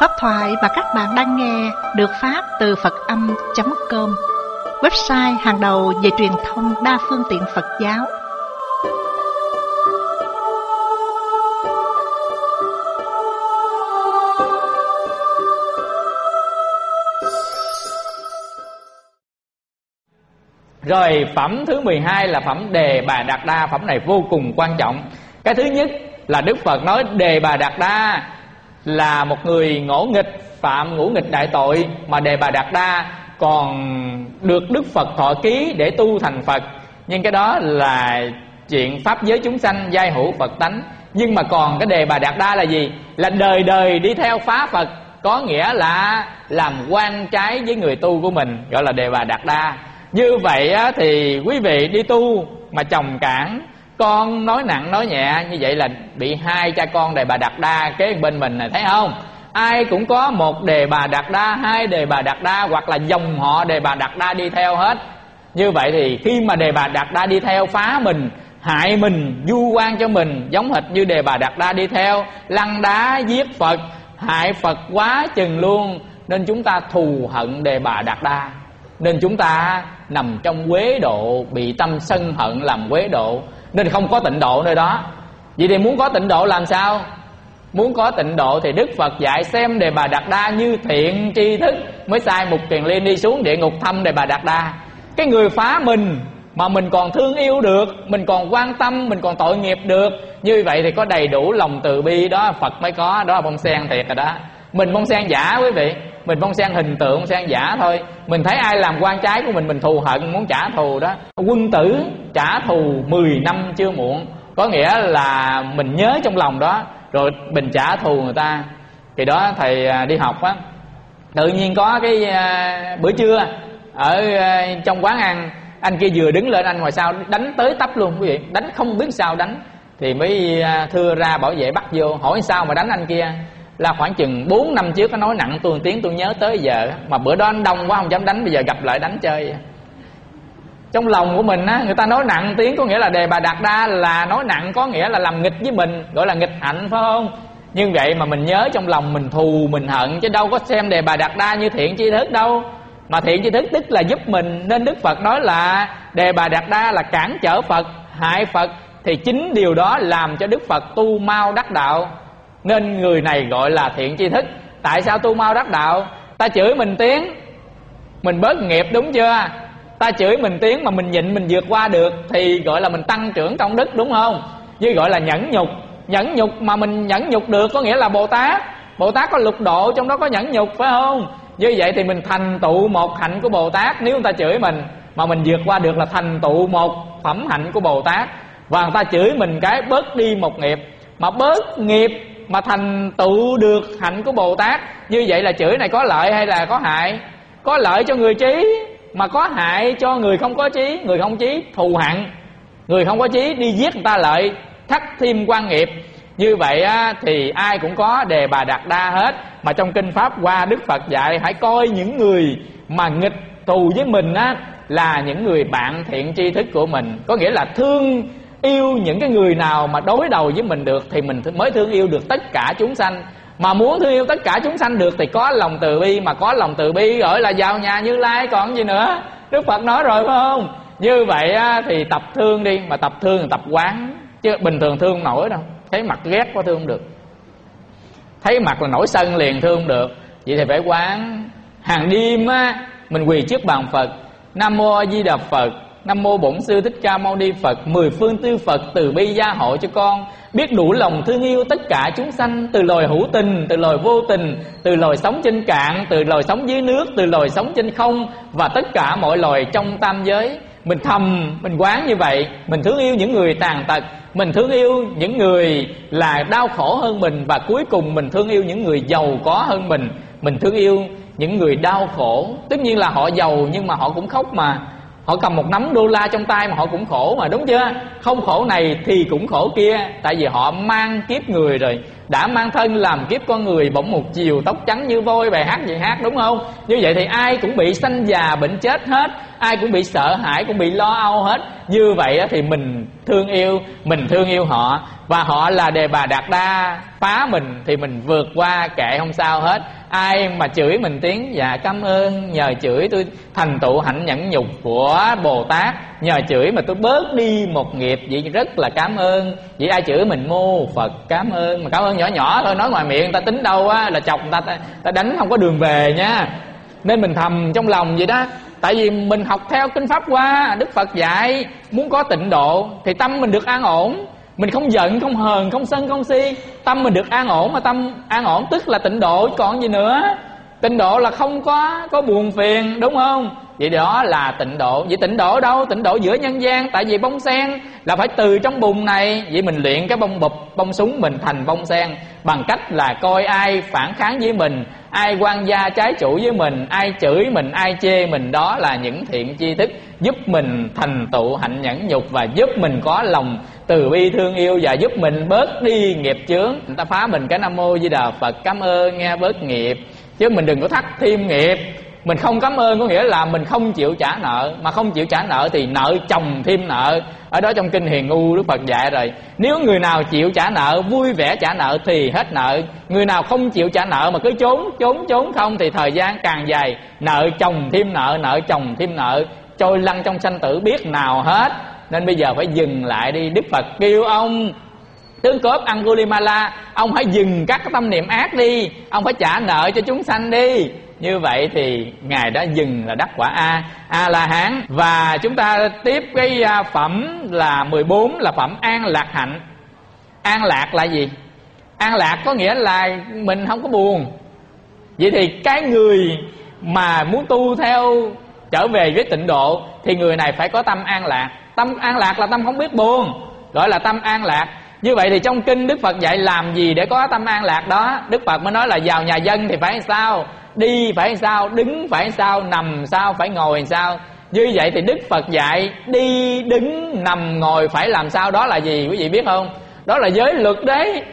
Pháp thoại mà các bạn đang nghe được phát từ Phật-âm.com, website hàng đầu về truyền thông đa phương tiện Phật giáo. Rồi phẩm thứ 12 là phẩm Đề Bà Đạt Đa. Phẩm này vô cùng quan trọng. Cái thứ nhất là Đức Phật nói Đề Bà Đạt Đa là một người ngỗ nghịch, phạm ngũ nghịch đại tội, mà Đề Bà Đạt Đa còn được Đức Phật thọ ký để tu thành Phật. Nhưng cái đó là chuyện pháp giới chúng sanh giai hữu Phật tánh. Nhưng mà còn cái Đề Bà Đạt Đa là gì? Là đời đời đi theo phá Phật, có nghĩa là làm quan trái với người tu của mình, gọi là Đề Bà Đạt Đa. Như vậy thì quý vị đi tu mà chồng cản, con nói nặng nói nhẹ, như vậy là bị hai cha con Đề Bà Đạt Đa kế bên mình này, thấy không? Ai cũng có một Đề Bà Đạt Đa, hai Đề Bà Đạt Đa, hoặc là dòng họ Đề Bà Đạt Đa đi theo hết. Như vậy thì khi mà Đề Bà Đạt Đa đi theo phá mình, hại mình, du quan cho mình, giống hệt như Đề Bà Đạt Đa đi theo lăn đá giết Phật, hại Phật quá chừng luôn. Nên chúng ta thù hận Đề Bà Đạt Đa, nên chúng ta nằm trong quế độ, bị tâm sân hận làm quế độ, nên không có tịnh độ nơi đó. Vậy thì muốn có tịnh độ làm sao? Muốn có tịnh độ thì Đức Phật dạy xem Đề Bà Đạt Đa như thiện tri thức, mới sai Mục Kiền Liên đi xuống địa ngục thăm Đề Bà Đạt Đa. Cái người phá mình mà mình còn thương yêu được, mình còn quan tâm, mình còn tội nghiệp được, như vậy thì có đầy đủ lòng từ bi đó Phật mới có. Đó là bông sen thiệt rồi đó. Mình bông sen giả quý vị, mình bông sen hình tượng, bông sen giả thôi. Mình thấy ai làm quan trái của mình thù hận, muốn trả thù đó. Quân tử trả thù 10 năm chưa muộn, có nghĩa là mình nhớ trong lòng đó rồi mình trả thù người ta. Thì đó thầy đi học á, tự nhiên có cái bữa trưa ở trong quán ăn, anh kia vừa đứng lên, anh ngoài sau đánh tới tấp luôn quý vị, đánh không biết sao đánh. Thì mới thưa ra bảo vệ bắt vô, hỏi sao mà đánh anh kia. Là khoảng chừng 4 năm trước nó nói nặng tôi tiếng, tôi nhớ tới giờ, mà bữa đó anh đông quá không dám đánh, bây giờ gặp lại đánh chơi. Trong lòng của mình á, người ta nói nặng tiếng có nghĩa là Đề Bà Đạt Đa là nói nặng, có nghĩa là làm nghịch với mình, gọi là nghịch hạnh, phải không? Nhưng vậy mà mình nhớ trong lòng mình thù mình hận, chứ đâu có xem Đề Bà Đạt Đa như thiện tri thức đâu. Mà thiện tri thức tức là giúp mình, nên Đức Phật nói là Đề Bà Đạt Đa là cản trở Phật, hại Phật. Thì chính điều đó làm cho Đức Phật tu mau đắc đạo, nên người này gọi là thiện tri thức. Tại sao tu mau đắc đạo? Ta chửi mình tiếng, mình bớt nghiệp, đúng chưa? Ta chửi mình tiếng mà mình nhịn, mình vượt qua được thì gọi là mình tăng trưởng công đức, đúng không? Như gọi là nhẫn nhục. Nhẫn nhục mà mình nhẫn nhục được có nghĩa là Bồ Tát. Bồ Tát có lục độ, trong đó có nhẫn nhục, phải không? Như vậy thì mình thành tựu một hạnh của Bồ Tát. Nếu người ta chửi mình mà mình vượt qua được là thành tựu một phẩm hạnh của Bồ Tát. Và người ta chửi mình cái bớt đi một nghiệp, mà bớt nghiệp mà thành tựu được hạnh của Bồ Tát. Như vậy là chửi này có lợi hay là có hại? Có lợi cho người trí, mà có hại cho người không có trí. Người không trí thù hận, người không có trí đi giết người ta lợi, thắt thêm quan nghiệp. Như vậy thì ai cũng có Đề Bà Đạt Đa hết. Mà trong Kinh Pháp Hoa, Đức Phật dạy hãy coi những người mà nghịch thù với mình là những người bạn thiện tri thức của mình. Có nghĩa là thương yêu những cái người nào mà đối đầu với mình được thì mình mới thương yêu được tất cả chúng sanh. Mà muốn thương yêu tất cả chúng sanh được thì có lòng từ bi. Mà có lòng từ bi gọi là vào nhà Như Lai còn gì nữa. Đức Phật nói rồi phải không? Như vậy thì tập thương đi. Mà tập thương là tập quán, chứ bình thường thương không nổi đâu. Thấy mặt ghét quá thương không được, thấy mặt là nổi sân liền thương không được. Vậy thì phải quán. Hàng đêm mình quỳ trước bàn Phật, Nam Mô A Di Đà Phật, Nam Mô Bổn Sư Thích Ca Mâu Ni Phật, 10 phương tư Phật từ bi gia hộ cho con, biết đủ lòng thương yêu tất cả chúng sanh, từ loài hữu tình, từ loài vô tình, từ loài sống trên cạn, từ loài sống dưới nước, từ loài sống trên không, và tất cả mọi loài trong tam giới. Mình thầm, mình quán như vậy. Mình thương yêu những người tàn tật, mình thương yêu những người là đau khổ hơn mình, và cuối cùng mình thương yêu những người giàu có hơn mình. Mình thương yêu những người đau khổ. Tất nhiên là họ giàu nhưng mà họ cũng khóc mà. Họ cầm một nắm đô la trong tay mà họ cũng khổ mà, đúng chưa? Không khổ này thì cũng khổ kia. Tại vì họ mang kiếp người rồi, đã mang thân làm kiếp con người, bỗng một chiều tóc trắng như vôi, bài hát gì hát, đúng không? Như vậy thì ai cũng bị sanh già bệnh chết hết, ai cũng bị sợ hãi, cũng bị lo âu hết. Như vậy thì mình thương yêu họ. và họ là Đề Bà Đạt Đa phá mình thì mình vượt qua kệ không sao hết. Ai mà chửi mình tiếng dạ cảm ơn, nhờ chửi tôi thành tựu hạnh nhẫn nhục của Bồ Tát, nhờ chửi mà tôi bớt đi một nghiệp, vậy rất là cảm ơn. Vậy ai chửi mình mô Phật cảm ơn, mà cảm ơn nhỏ nhỏ thôi, nói ngoài miệng ta tính đâu á là chọc ta đánh không có đường về nha. Nên mình thầm trong lòng vậy đó. Tại vì mình học theo kinh pháp qua, Đức Phật dạy muốn có tịnh độ thì tâm mình được an ổn. Mình không giận, không hờn, không sân, không si, tâm mình được an ổn. Mà tâm an ổn tức là tịnh độ, còn gì nữa. Tịnh độ là không có buồn phiền, đúng không? Vậy đó là tịnh độ. Vậy tịnh độ đâu? Tịnh độ giữa nhân gian. Tại vì bông sen là phải từ trong bùn này. Vậy mình luyện cái bông bụp, bông súng mình thành bông sen bằng cách là coi ai phản kháng với mình, ai quan gia trái chủ với mình, ai chửi mình, ai chê mình. Đó là những thiện tri thức giúp mình thành tựu hạnh nhẫn nhục, và giúp mình có lòng từ bi thương yêu, và giúp mình bớt đi nghiệp chướng. Người ta phá mình cái Nam Mô Di Đà Phật cảm ơn nghe, bớt nghiệp. Chứ mình đừng có thắt thêm nghiệp. Mình không cảm ơn có nghĩa là mình không chịu trả nợ. Mà không chịu trả nợ thì nợ chồng thêm nợ. Ở đó trong Kinh Hiền Ngu Đức Phật dạy rồi, nếu người nào chịu trả nợ, vui vẻ trả nợ thì hết nợ. Người nào không chịu trả nợ mà cứ trốn không thì thời gian càng dài, nợ chồng thêm nợ, nợ chồng thêm nợ, trôi lăn trong sanh tử biết nào hết. Nên bây giờ phải dừng lại đi. Đức Phật kêu ông tướng cướp Angulimala, ông hãy dừng các tâm niệm ác đi, ông phải trả nợ cho chúng sanh đi. Như vậy thì Ngài đã dừng là đắc quả A-la-hán. Và chúng ta tiếp cái phẩm là 14 là phẩm an lạc hạnh. An lạc là gì? An lạc có nghĩa là mình không có buồn. Vậy thì cái người mà muốn tu theo trở về với tịnh độ thì người này phải có tâm an lạc. Tâm an lạc là tâm không biết buồn, gọi là tâm an lạc. Như vậy thì trong kinh Đức Phật dạy làm gì để có tâm an lạc đó? Đức Phật mới nói là vào nhà dân thì phải sao, đi phải sao, đứng phải sao, nằm sao, phải ngồi sao. Như vậy thì Đức Phật dạy đi, đứng, nằm, ngồi phải làm sao. Đó là gì quý vị biết không? Đó là giới luật đấy.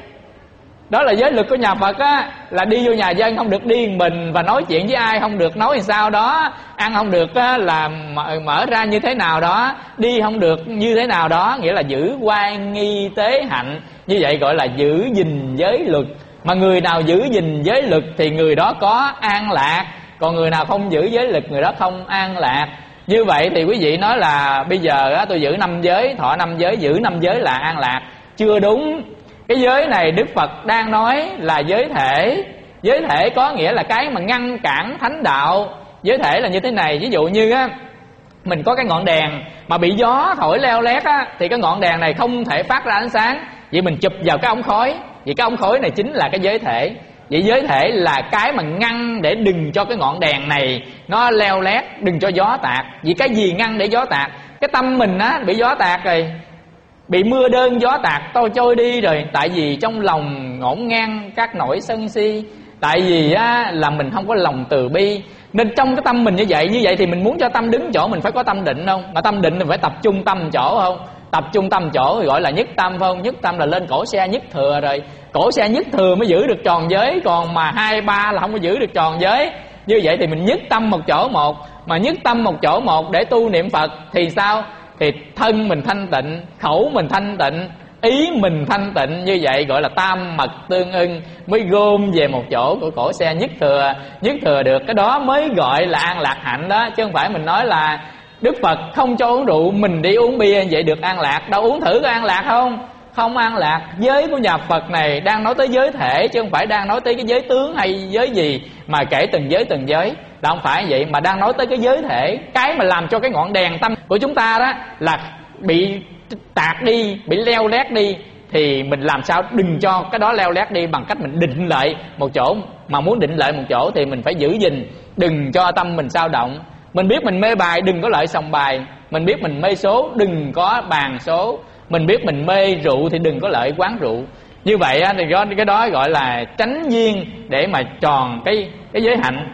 Đó là giới luật của nhà Phật á. Là đi vô nhà dân không được đi mình, và nói chuyện với ai không được nói sao đó, ăn không được á, là mở ra như thế nào đó, đi không được như thế nào đó. Nghĩa là giữ oai nghi tế hạnh. Như vậy gọi là giữ gìn giới luật. Mà người nào giữ gìn giới luật thì người đó có an lạc. Còn người nào không giữ giới luật, người đó không an lạc. Như vậy thì quý vị nói là bây giờ á, tôi giữ 5 giới, thọ 5 giới, giữ 5 giới là an lạc. Chưa đúng. Cái giới này Đức Phật đang nói là giới thể. Giới thể có nghĩa là cái mà ngăn cản thánh đạo. Giới thể là như thế này. Ví dụ như á, mình có cái ngọn đèn mà bị gió thổi leo lét á, thì cái ngọn đèn này không thể phát ra ánh sáng. Vậy mình chụp vào cái ống khói. Vậy cái ống khói này chính là cái giới thể. Vậy giới thể là cái mà ngăn để đừng cho cái ngọn đèn này nó leo lét, đừng cho gió tạt. Vì cái gì ngăn để gió tạt? Cái tâm mình á bị gió tạt rồi, bị mưa đơn gió tạt tôi trôi đi rồi. Tại vì trong lòng ngổn ngang các nỗi sân si. Tại vì á là mình không có lòng từ bi. Nên trong cái tâm mình như vậy thì mình muốn cho tâm đứng chỗ mình phải có tâm định không? Mà tâm định thì phải tập trung tâm chỗ không? Tập trung tâm chỗ thì gọi là nhất tâm phải không? Nhất tâm là lên cổ xe nhất thừa rồi. Cổ xe nhất thừa mới giữ được tròn giới. Còn mà 2, 3 là không có giữ được tròn giới. Như vậy thì mình nhất tâm một chỗ một. Mà nhất tâm một chỗ một để tu niệm Phật thì sao? Thì thân mình thanh tịnh, khẩu mình thanh tịnh, ý mình thanh tịnh. Như vậy gọi là tam mật tương ưng, mới gom về một chỗ của cổ xe nhất thừa được. Cái đó mới gọi là an lạc hạnh đó. Chứ không phải mình nói là Đức Phật không cho uống rượu, mình đi uống bia vậy được an lạc. Đâu, uống thử có an lạc không? Không an lạc. Giới của nhà Phật này đang nói tới giới thể, chứ không phải đang nói tới cái giới tướng hay giới gì mà kể từng giới. Là không phải vậy, mà đang nói tới cái giới thể. Cái mà làm cho cái ngọn đèn tâm của chúng ta đó là bị tạt đi, bị leo lét đi. Thì mình làm sao đừng cho cái đó leo lét đi bằng cách mình định lại một chỗ. Mà muốn định lại một chỗ thì mình phải giữ gìn, đừng cho tâm mình dao động. Mình biết mình mê bài, đừng có lợi sòng bài. Mình biết mình mê số, đừng có bàn số. Mình biết mình mê rượu thì đừng có lợi quán rượu. Như vậy thì cái đó gọi là tránh duyên để mà tròn cái giới hạnh.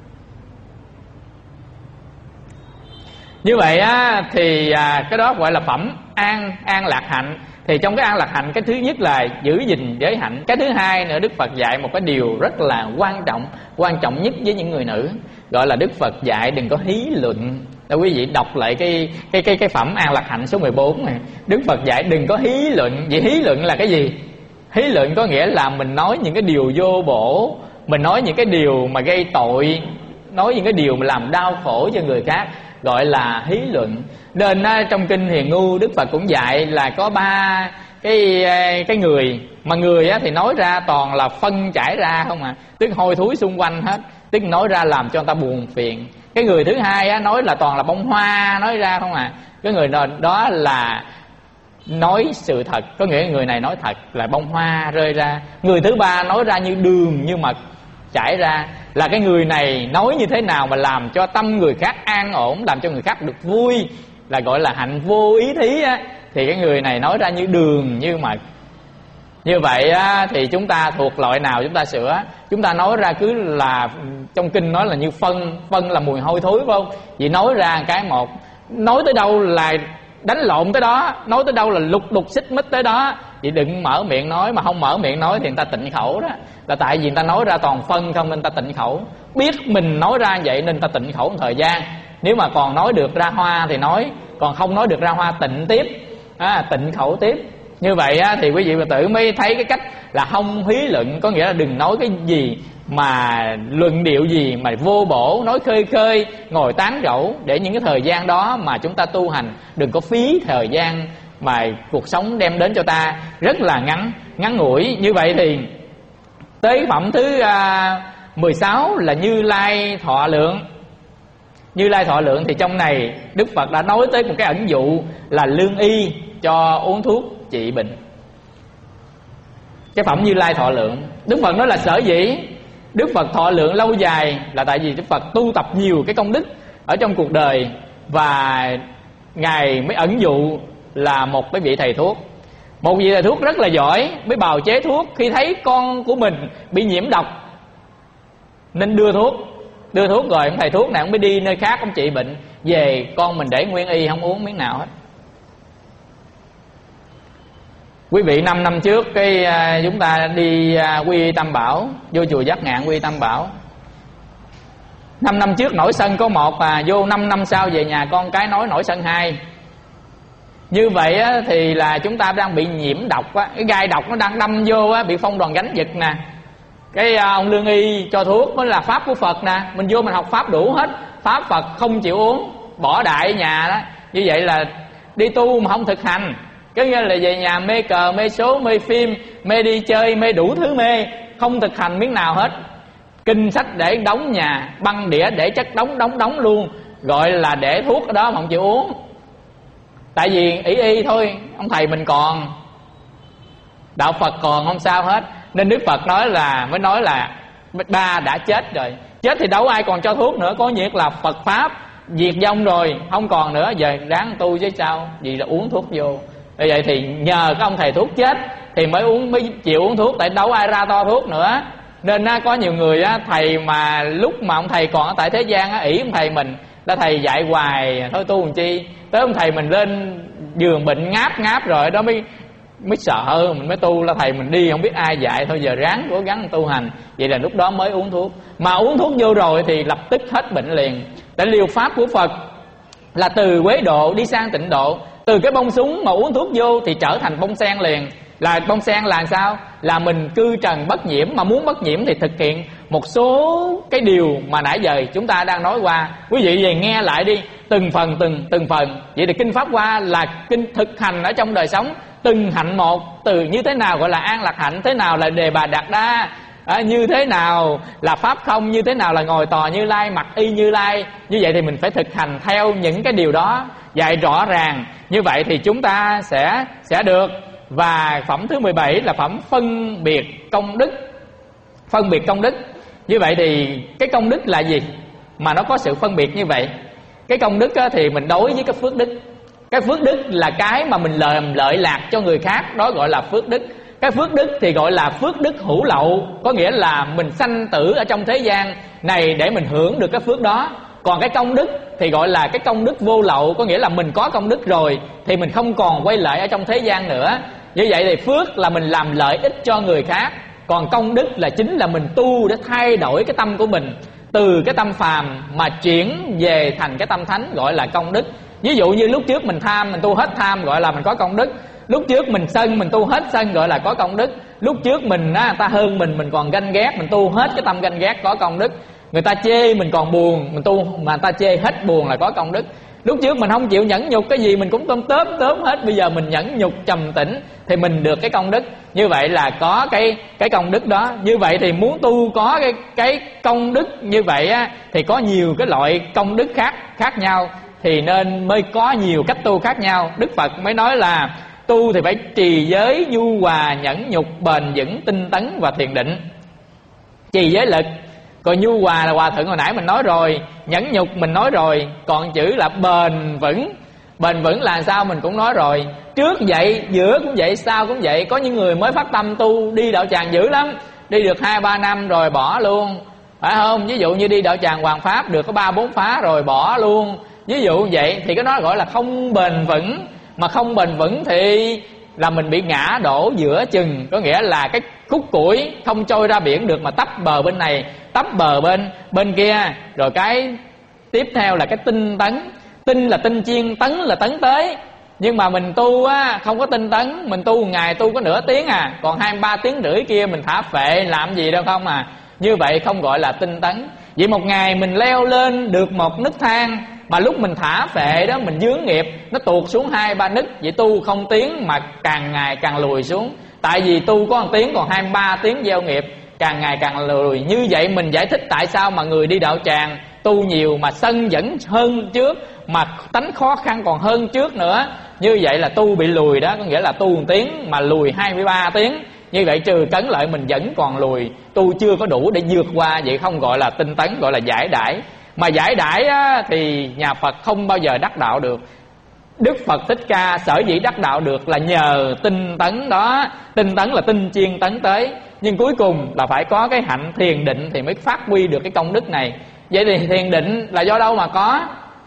Như vậy thì cái đó gọi là phẩm an lạc hạnh. Thì trong cái an lạc hạnh, cái thứ nhất là giữ gìn giới hạnh. Cái thứ hai nữa, Đức Phật dạy một cái điều rất là quan trọng nhất với những người nữ. Gọi là Đức Phật dạy đừng có hí luận. Để quý vị đọc lại cái phẩm An Lạc Hạnh số 14 này. Đức Phật dạy đừng có hí luận. Vậy hí luận là cái gì? Hí luận có nghĩa là mình nói những cái điều vô bổ, mình nói những cái điều mà gây tội, nói những cái điều mà làm đau khổ cho người khác, gọi là hí luận. Nên trong kinh Hiền Ngu, Đức Phật cũng dạy là có 3 cái người, mà người thì nói ra toàn là phân chảy ra không à, tức hôi thối xung quanh hết, tức nói ra làm cho người ta buồn phiền. Cái người thứ hai nói là toàn là bông hoa nói ra không à, cái người đó là nói sự thật, có nghĩa người này nói thật là bông hoa rơi ra. Người thứ ba nói ra như đường như mật chảy ra, là cái người này nói như thế nào mà làm cho tâm người khác an ổn, làm cho người khác được vui, là gọi là hạnh vô ý thí á, thì cái người này nói ra như đường như mật. Như vậy á, thì chúng ta thuộc loại nào chúng ta sửa. Chúng ta nói ra cứ là trong kinh nói là như phân là mùi hôi thối, phải không? Vậy nói ra cái một, nói tới đâu là đánh lộn tới đó, nói tới đâu là lục đục xích mích tới đó. Vậy đừng mở miệng nói, mà không mở miệng nói thì người ta tịnh khẩu đó. Là tại vì người ta nói ra toàn phân không nên người ta tịnh khẩu. Biết mình nói ra vậy nên người ta tịnh khẩu một thời gian. Nếu mà còn nói được ra hoa thì nói, còn không nói được ra hoa tịnh tiếp, tịnh khẩu tiếp. Như vậy thì quý vị tự mới thấy cái cách là không hí luận, có nghĩa là đừng nói cái gì mà luận điệu gì mà vô bổ, nói khơi khơi, ngồi tán gẫu, để những cái thời gian đó mà chúng ta tu hành đừng có phí thời gian mà cuộc sống đem đến cho ta rất là ngắn ngủi. Như vậy thì tới phẩm thứ 16 là Như Lai Thọ Lượng. Như Lai Thọ Lượng thì trong này Đức Phật đã nói tới một cái ẩn dụ là lương y cho uống thuốc trị bệnh. Cái phẩm Như Lai Thọ Lượng, Đức Phật nói là sở dĩ Đức Phật thọ lượng lâu dài là tại vì Đức Phật tu tập nhiều cái công đức ở trong cuộc đời, và Ngài mới ẩn dụ là một cái vị thầy thuốc. Một vị thầy thuốc rất là giỏi, mới bào chế thuốc. Khi thấy con của mình bị nhiễm độc nên đưa thuốc rồi ông thầy thuốc này ông mới đi nơi khác ông trị bệnh, về con mình để nguyên y không uống miếng nào hết. Quý vị 5 năm trước chúng ta đi quy y Tam Bảo, vô chùa Giác Ngạn quy y Tam Bảo. 5 năm trước nổi sân có một, vô 5 năm sau về nhà con cái nói nổi sân 2. Như vậy thì là chúng ta đang bị nhiễm độc, cái gai độc nó đang đâm vô, bị phong đoàn gánh giật nè. Cái ông lương y cho thuốc mới là pháp của Phật nè, mình vô mình học pháp đủ hết, pháp Phật không chịu uống, bỏ đại ở nhà đó. Như vậy là đi tu mà không thực hành, có nghĩa là về nhà mê cờ, mê số, mê phim, mê đi chơi, mê đủ thứ mê, không thực hành miếng nào hết. Kinh sách để đóng nhà, băng đĩa để chất đóng luôn, gọi là để thuốc ở đó mà không chịu uống. Tại vì y thôi, ông thầy mình còn, đạo Phật còn không sao hết. Nên Đức Phật mới nói là ba đã chết rồi, chết thì đâu ai còn cho thuốc nữa, có nghĩa là Phật pháp diệt vong rồi, không còn nữa, giờ ráng tu chứ sao, vì là uống thuốc vô. Như vậy thì nhờ cái ông thầy thuốc chết thì mới chịu uống thuốc, tại đâu ai ra to thuốc nữa. Nên có nhiều người thầy mà lúc mà ông thầy còn ở tại thế gian ỷ ông thầy mình là thầy dạy hoài thôi tu làm chi, tới ông thầy mình lên giường bệnh ngáp rồi đó mới sợ mình mới tu, là thầy mình đi không biết ai dạy, thôi giờ ráng cố gắng tu hành. Vậy là lúc đó mới uống thuốc, mà uống thuốc vô rồi thì lập tức hết bệnh liền. Tại liều pháp của Phật là từ quế độ đi sang tịnh độ, từ cái bông súng mà uống thuốc vô thì trở thành bông sen liền. Là bông sen là sao? Là mình cư trần bất nhiễm, mà muốn bất nhiễm thì thực hiện một số cái điều mà nãy giờ chúng ta đang nói qua. Quý vị về nghe lại đi, từng phần. Vậy thì kinh Pháp Hoa là kinh thực hành ở trong đời sống, từng hạnh một, từ như thế nào gọi là an lạc hạnh, thế nào là đề bà đạt đa, như thế nào là pháp không, như thế nào là ngồi tòa Như Lai, mặc y Như Lai. Như vậy thì mình phải thực hành theo những cái điều đó dạy rõ ràng, như vậy thì chúng ta sẽ được. Và phẩm thứ 17 là phẩm phân biệt công đức. Phân biệt công đức. Như vậy thì cái công đức là gì mà nó có sự phân biệt như vậy? Cái công đức thì mình đối với cái phước đức. Cái phước đức là cái mà mình lợi lạc cho người khác, đó gọi là phước đức. Cái phước đức thì gọi là phước đức hữu lậu, có nghĩa là mình sanh tử ở trong thế gian này để mình hưởng được cái phước đó. Còn cái công đức thì gọi là cái công đức vô lậu, có nghĩa là mình có công đức rồi thì mình không còn quay lại ở trong thế gian nữa. Như vậy thì phước là mình làm lợi ích cho người khác, còn công đức là chính là mình tu để thay đổi cái tâm của mình, từ cái tâm phàm mà chuyển về thành cái tâm thánh, gọi là công đức. Ví dụ như lúc trước mình tham, mình tu hết tham, gọi là mình có công đức. Lúc trước mình sân, mình tu hết sân, gọi là có công đức. Lúc trước mình ta hơn mình còn ganh ghét, mình tu hết cái tâm ganh ghét, có công đức. Người ta chê mình còn buồn, mình tu mà người ta chê hết buồn là có công đức. Lúc trước mình không chịu nhẫn nhục, cái gì mình cũng tóm hết, bây giờ mình nhẫn nhục trầm tĩnh thì mình được cái công đức. Như vậy là có cái công đức đó. Như vậy thì muốn tu có cái công đức như vậy á, thì có nhiều cái loại công đức khác nhau, thì nên mới có nhiều cách tu khác nhau. Đức Phật mới nói là tu thì phải trì giới, nhu hòa, nhẫn nhục, bền vững, tinh tấn và thiền định. Trì giới lực, còn nhu hòa là hòa thượng hồi nãy mình nói rồi, nhẫn nhục mình nói rồi, còn chữ là bền vững. Bền vững là sao mình cũng nói rồi. Trước vậy, giữa cũng vậy, sau cũng vậy. Có những người mới phát tâm tu đi đạo tràng dữ lắm, đi được 2-3 năm rồi bỏ luôn, phải không? Ví dụ như đi đạo tràng Hoàng Pháp được có 3-4 phá rồi bỏ luôn, ví dụ vậy. Thì cái đó gọi là không bền vững. Mà không bền vững thì là mình bị ngã đổ giữa chừng. Có nghĩa là cái khúc củi không trôi ra biển được, mà tấp bờ bên này, tấp bờ bên kia. Rồi cái tiếp theo là cái tinh tấn. Tinh là tinh chiên, tấn là tấn tới. Nhưng mà mình tu á, không có tinh tấn. Mình tu một ngày tu có nửa tiếng à, còn 2-3 tiếng rưỡi kia mình thả phệ làm gì đâu không à. Như vậy không gọi là tinh tấn. Vậy một ngày mình leo lên được một nấc thang, mà lúc mình thả phệ đó mình vướng nghiệp, nó tuột xuống 2-3 nấc. Vậy tu không tiến mà càng ngày càng lùi xuống. Tại vì tu có 1 tiếng còn 2-3 tiếng gieo nghiệp, càng ngày càng lùi. Như vậy mình giải thích tại sao mà người đi đạo tràng tu nhiều mà sân vẫn hơn trước, mà tánh khó khăn còn hơn trước nữa. Như vậy là tu bị lùi đó. Có nghĩa là tu 1 tiếng mà lùi 23 tiếng. Như vậy trừ cấn lợi mình vẫn còn lùi, tu chưa có đủ để vượt qua. Vậy không gọi là tinh tấn, gọi là giải đãi. Mà giải đãi á, thì nhà Phật không bao giờ đắc đạo được. Đức Phật Thích Ca sở dĩ đắc đạo được là nhờ tinh tấn đó. Tinh tấn là tinh chiên tấn tới. Nhưng cuối cùng là phải có cái hạnh thiền định thì mới phát huy được cái công đức này. Vậy thì thiền định là do đâu mà có?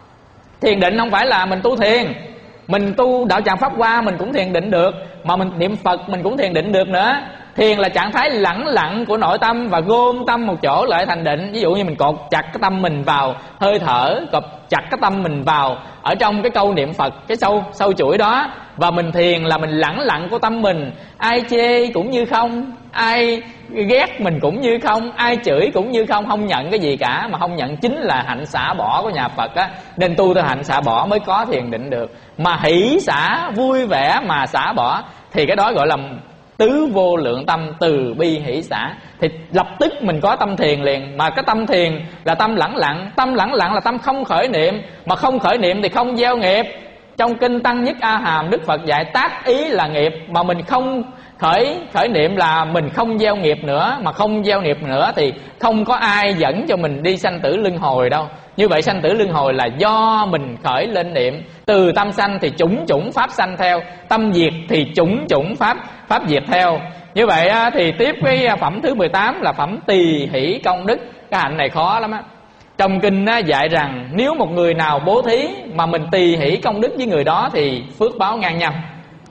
Thiền định không phải là mình tu thiền. Mình tu đạo tràng Pháp Hoa mình cũng thiền định được, mà mình niệm Phật mình cũng thiền định được nữa. Thiền là trạng thái lẳng lặng của nội tâm và gom tâm một chỗ lại thành định. Ví dụ như mình cột chặt cái tâm mình vào hơi thở, cột chặt cái tâm mình vào ở trong cái câu niệm Phật, cái sâu chuỗi đó. Và mình thiền là mình lẳng lặng của tâm mình. Ai chê cũng như không, ai ghét mình cũng như không, ai chửi cũng như không. Không nhận cái gì cả, mà không nhận chính là hạnh xả bỏ của nhà Phật á. Nên tu theo hạnh xả bỏ mới có thiền định được. Mà hỷ xả vui vẻ mà xả bỏ thì cái đó gọi là tứ vô lượng tâm, từ bi hỷ xả. Thì lập tức mình có tâm thiền liền. Mà cái tâm thiền là tâm lẳng lặng. Tâm lẳng lặng là tâm không khởi niệm. Mà không khởi niệm thì không gieo nghiệp. Trong kinh Tăng Nhất A Hàm, Đức Phật dạy tác ý là nghiệp. Mà mình không khởi niệm là mình không gieo nghiệp nữa. Mà không gieo nghiệp nữa thì không có ai dẫn cho mình đi sanh tử luân hồi đâu. Như vậy sanh tử luân hồi là do mình khởi lên niệm. Từ tâm sanh thì chủng pháp sanh theo, tâm diệt thì chủng pháp diệt theo. Như vậy thì tiếp cái phẩm thứ 18 là phẩm tỳ hỷ công đức. Cái hạnh này khó lắm á. Trong kinh dạy rằng nếu một người nào bố thí mà mình tỳ hỷ công đức với người đó thì phước báo ngang nhau.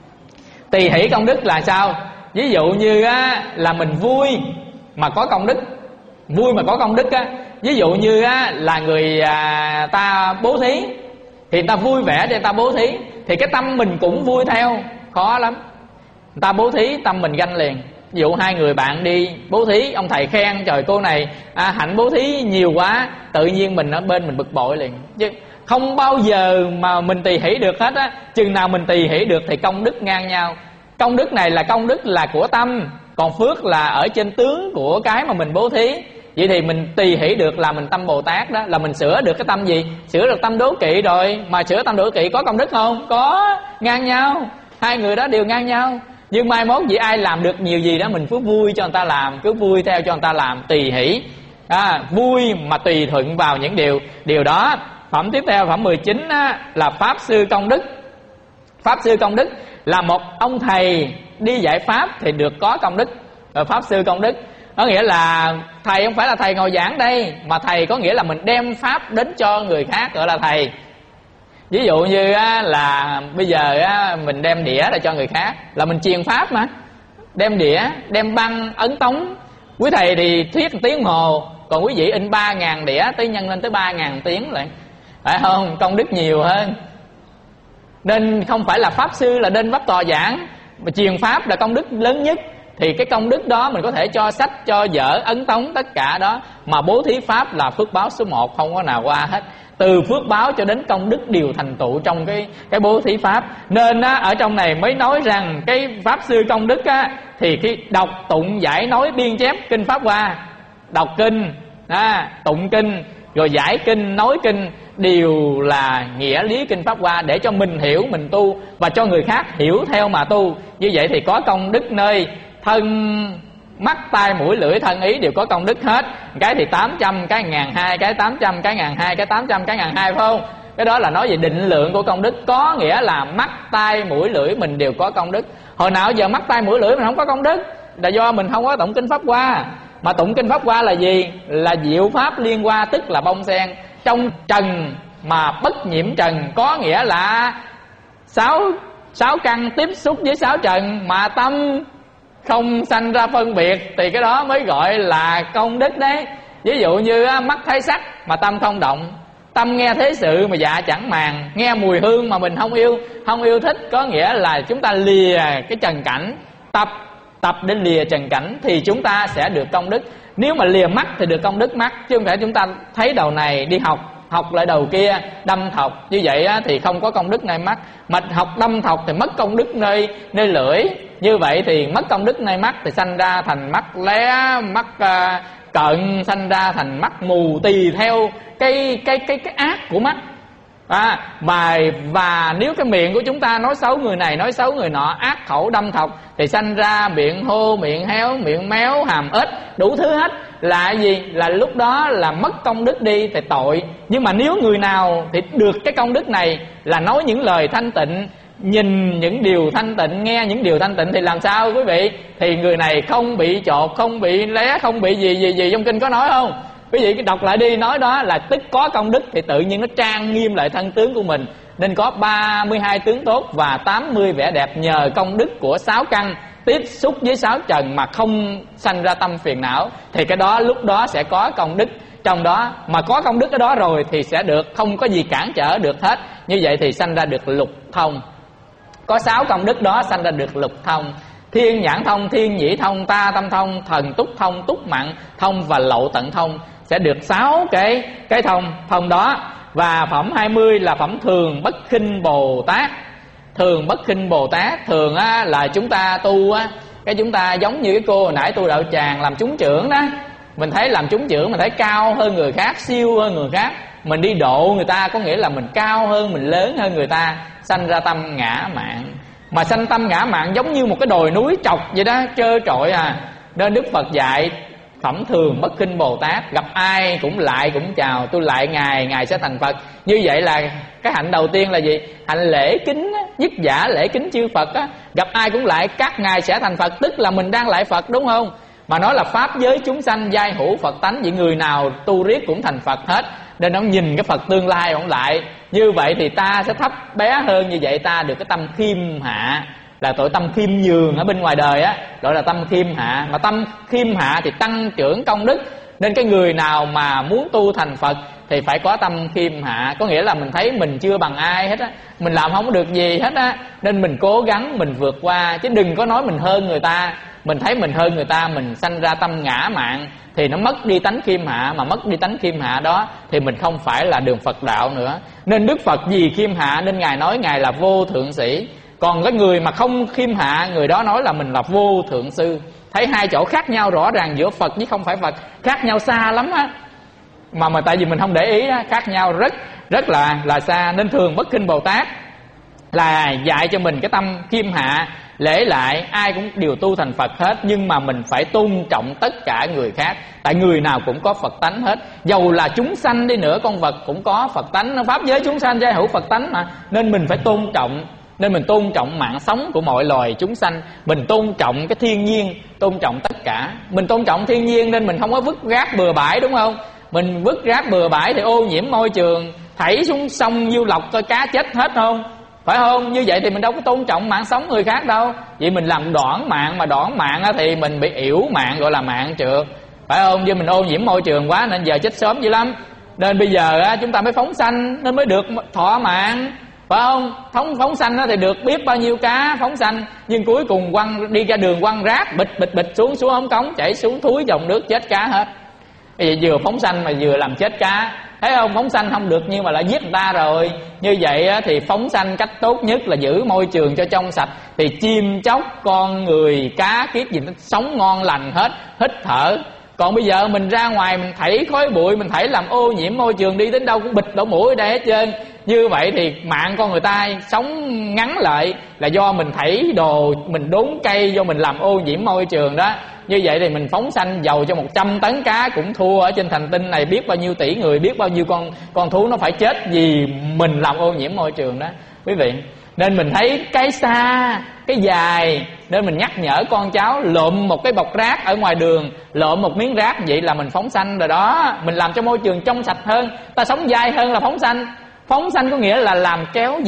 Tỳ hỷ công đức là sao? Ví dụ như là mình vui mà có công đức. Vui mà có công đức á. Ví dụ như là người ta bố thí thì người ta vui vẻ để người ta bố thí, thì cái tâm mình cũng vui theo. Khó lắm. Người ta bố thí tâm mình ganh liền. Ví dụ 2 người bạn đi bố thí, ông thầy khen trời cô này hạnh bố thí nhiều quá, tự nhiên mình ở bên mình bực bội liền. Chứ không bao giờ mà mình tỳ hỷ được hết á. Chừng nào mình tỳ hỷ được thì công đức ngang nhau. Công đức này là công đức là của tâm, còn phước là ở trên tướng của cái mà mình bố thí. Vậy thì mình tỳ hỷ được là mình tâm Bồ Tát đó. Là mình sửa được cái tâm gì? Sửa được tâm đố kỵ rồi. Mà sửa tâm đố kỵ có công đức không? Có, ngang nhau. 2 người đó đều ngang nhau. Nhưng mai mốt vậy ai làm được nhiều gì đó mình cứ vui cho người ta làm, cứ vui theo cho người ta làm, tỳ hỷ. Vui mà tùy thuận vào những điều đó. Phẩm tiếp theo, phẩm 19 là Pháp Sư Công Đức. Pháp Sư Công Đức là một ông thầy đi dạy Pháp thì được có công đức. Pháp Sư Công Đức có nghĩa là thầy không phải là thầy ngồi giảng đây, mà thầy có nghĩa là mình đem Pháp đến cho người khác, gọi là thầy. Ví dụ như là bây giờ mình đem đĩa ra cho người khác là mình truyền Pháp mà. Đem đĩa, đem băng, ấn tống. Quý thầy thì thuyết 1 tiếng hồ, Còn quý vị in 3.000 đĩa tới nhân lên tới 3.000 tiếng lại, phải không? Công đức nhiều hơn. Nên không phải là pháp sư là nên vấp tòa giảng, mà truyền pháp là công đức lớn nhất. Thì cái công đức đó mình có thể cho sách, cho vở, ấn tống, tất cả đó. Mà bố thí pháp là phước báo số 1, không có nào qua hết. Từ phước báo cho đến công đức đều thành tựu trong cái bố thí pháp. Nên á, ở trong này mới nói rằng cái pháp sư công đức á, thì khi đọc, tụng, giải, nói, biên chép kinh pháp hoa, đọc kinh, tụng kinh, rồi giải kinh, nói kinh, đều là nghĩa lý kinh pháp hoa để cho mình hiểu, mình tu, và cho người khác hiểu theo mà tu. Như vậy thì có công đức nơi thân, mắt, tai, mũi, lưỡi, thân, ý đều có công đức hết. Cái thì 800, cái 1.200, cái 800, cái 1.200, cái 800, cái 1.200, phải không? Cái đó là nói về định lượng của công đức. Có nghĩa là mắt, tai, mũi, lưỡi mình đều có công đức. Hồi nào giờ mắt, tai, mũi, lưỡi mình không có công đức? Là do mình không có tụng kinh pháp hoa. Mà tụng kinh pháp hoa là gì? Là diệu pháp liên hoa, tức là bông sen. Trong trần mà bất nhiễm trần, có nghĩa là sáu căn tiếp xúc với 6 trần mà tâm không sanh ra phân biệt, thì cái đó mới gọi là công đức đấy. Ví dụ như mắt thấy sắc mà tâm không động, tâm nghe thế sự mà dạ chẳng màng, nghe mùi hương mà mình không yêu thích, có nghĩa là chúng ta lìa cái trần cảnh, tập để lìa trần cảnh thì chúng ta sẽ được công đức. Nếu mà lìa mắt thì được công đức mắt, chứ không phải chúng ta thấy đầu này đi học lại đầu kia, đâm thọc như vậy á, thì không có công đức nơi mắt. Mà học đâm thọc thì mất công đức nơi lưỡi. Như vậy thì mất công đức nơi mắt thì sanh ra thành mắt lé, mắt cận, sanh ra thành mắt mù, tùy theo cái ác của mắt. Và nếu cái miệng của chúng ta nói xấu người này, nói xấu người nọ, ác khẩu đâm thọc, thì sanh ra miệng hô, miệng héo, miệng méo, hàm ếch, đủ thứ hết. Là gì? Là lúc đó là mất công đức đi thì tội. Nhưng mà nếu người nào thì được cái công đức này là nói những lời thanh tịnh, nhìn những điều thanh tịnh, nghe những điều thanh tịnh, thì làm sao quý vị? Thì người này không bị chột, không bị lé, không bị gì trong kinh có nói không? Quý vị đọc lại đi, nói đó là tức có công đức thì tự nhiên nó trang nghiêm lại thân tướng của mình. Nên có 32 tướng tốt và 80 vẻ đẹp nhờ công đức của 6 căn tiếp xúc với 6 trần mà không sanh ra tâm phiền não. Thì cái đó lúc đó sẽ có công đức trong đó. Mà có công đức cái đó rồi thì sẽ được, không có gì cản trở được hết. Như vậy thì sanh ra được lục thông. Có 6 công đức đó sanh ra được lục thông: thiên nhãn thông, thiên nhĩ thông, ta tâm thông, thần túc thông, túc mạng thông và lậu tận thông. Sẽ được 6 cái thông đó. Và phẩm 20 là phẩm thường bất khinh Bồ Tát. Thường bất khinh Bồ Tát, thường á, là chúng ta tu á, cái chúng ta giống như cái cô hồi nãy tu đạo tràng làm chúng trưởng đó. Mình thấy làm chúng trưởng mình thấy cao hơn người khác, siêu hơn người khác, mình đi độ người ta, có nghĩa là mình cao hơn, mình lớn hơn người ta, sanh ra tâm ngã mạn. Mà sanh tâm ngã mạn giống như một cái đồi núi trọc vậy đó, trơ trọi à. Nên Đức Phật dạy phẩm thường bất khinh Bồ Tát, gặp ai cũng lại cũng chào, tôi lại ngài sẽ thành Phật. Như vậy là cái hạnh đầu tiên là gì? Hạnh lễ kính, nhất giả lễ kính chư Phật á. Gặp ai cũng lại các ngài sẽ thành Phật, tức là mình đang lại Phật, đúng không? Mà nói là pháp giới chúng sanh giai hữu Phật tánh, vậy người nào tu riết cũng thành Phật hết. Nên ông nhìn cái Phật tương lai ông lại. Như vậy thì ta sẽ thấp bé hơn, như vậy ta được cái tâm khiêm hạ, là tội tâm khiêm nhường ở bên ngoài đời á, gọi là tâm khiêm hạ. Mà tâm khiêm hạ thì tăng trưởng công đức. Nên cái người nào mà muốn tu thành Phật thì phải có tâm khiêm hạ, có nghĩa là mình thấy mình chưa bằng ai hết á, mình làm không được gì hết á, nên mình cố gắng mình vượt qua, chứ đừng có nói mình hơn người ta. Mình thấy mình hơn người ta, mình sanh ra tâm ngã mạn thì nó mất đi tánh khiêm hạ. Mà mất đi tánh khiêm hạ đó thì mình không phải là đường Phật đạo nữa. Nên Đức Phật vì khiêm hạ nên Ngài nói Ngài là vô thượng sĩ. Còn cái người mà không khiêm hạ, người đó nói là mình là vô thượng sư. Thấy hai chỗ khác nhau rõ ràng giữa Phật với không phải Phật, khác nhau xa lắm á. Mà tại vì mình không để ý á, khác nhau rất là xa. Nên thường bất khinh Bồ Tát là dạy cho mình cái tâm khiêm hạ, lễ lại, ai cũng đều tu thành Phật hết. Nhưng mà mình phải tôn trọng tất cả người khác, tại người nào cũng có Phật tánh hết. Dầu là chúng sanh đi nữa, con vật cũng có Phật tánh. Pháp giới chúng sanh giai hữu Phật tánh mà, nên mình phải tôn trọng. Nên mình tôn trọng mạng sống của mọi loài chúng sanh, mình tôn trọng cái thiên nhiên, tôn trọng tất cả. Mình tôn trọng thiên nhiên nên mình không có vứt rác bừa bãi, đúng không? Mình vứt rác bừa bãi thì ô nhiễm môi trường, thảy xuống sông Nhiêu Lộc coi cá chết hết không? Phải không? Như vậy thì mình đâu có tôn trọng mạng sống người khác đâu. Vậy mình làm đoản mạng, mà đoản mạng thì mình bị yểu mạng, gọi là mạng trượt. phải không? Vì mình ô nhiễm môi trường quá nên giờ chết sớm dữ lắm. Nên bây giờ chúng ta mới phóng sanh nên mới được thọ mạng, phải không? Phóng sanh thì được biết bao nhiêu cá phóng sanh, nhưng cuối cùng đi ra đường quăng rác bịch xuống ống cống, chảy xuống thúi dòng nước, chết cá hết. Bây giờ vừa phóng sanh mà vừa làm chết cá, thấy không? Phóng sanh không được nhưng mà lại giết người ta rồi. Như vậy thì phóng sanh cách tốt nhất là giữ môi trường cho trong sạch, thì chim chóc con người cá kiết gì nó sống ngon lành hết, hít thở. Còn bây giờ mình ra ngoài mình thảy khói bụi, mình thảy làm ô nhiễm môi trường, đi đến đâu cũng bịt lỗ mũi ở đây hết trơn. Như vậy thì mạng con người ta sống ngắn lại là do mình thảy đồ, mình đốn cây, do mình làm ô nhiễm môi trường đó. Như vậy thì mình phóng sanh dầu cho 100 tấn cá cũng thua ở trên hành tinh này biết bao nhiêu tỷ người, biết bao nhiêu con thú nó phải chết vì mình làm ô nhiễm môi trường đó quý vị. Nên mình thấy cái xa cái dài, nên mình nhắc nhở con cháu lượm một cái bọc rác ở ngoài đường, lượm một miếng rác, vậy là mình phóng sanh rồi đó. Mình làm cho môi trường trong sạch hơn, ta sống dai hơn là phóng sanh. Phóng sanh có nghĩa là làm kéo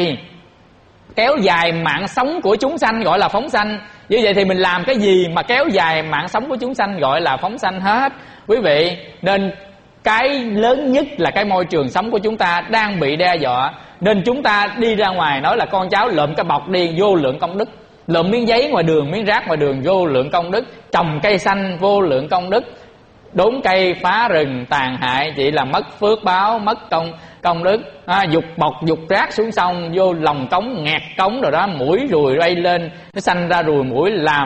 dài mạng sống của chúng sanh, gọi là phóng sanh. Như vậy thì mình làm cái gì mà kéo dài mạng sống của chúng sanh gọi là phóng sanh hết quý vị. Nên cái lớn nhất là cái môi trường sống của chúng ta đang bị đe dọa. Nên chúng ta đi ra ngoài nói là con cháu lượm cái bọc đi, vô lượng công đức. Lượm miếng giấy ngoài đường, miếng rác ngoài đường, vô lượng công đức. Trồng cây xanh, vô lượng công đức. Đốn cây phá rừng tàn hại chỉ là mất phước báo, mất công đức. Dục bọc dục rác xuống sông, vô lòng cống nghẹt cống rồi đó, mũi ruồi bay lên, nó sanh ra ruồi mũi,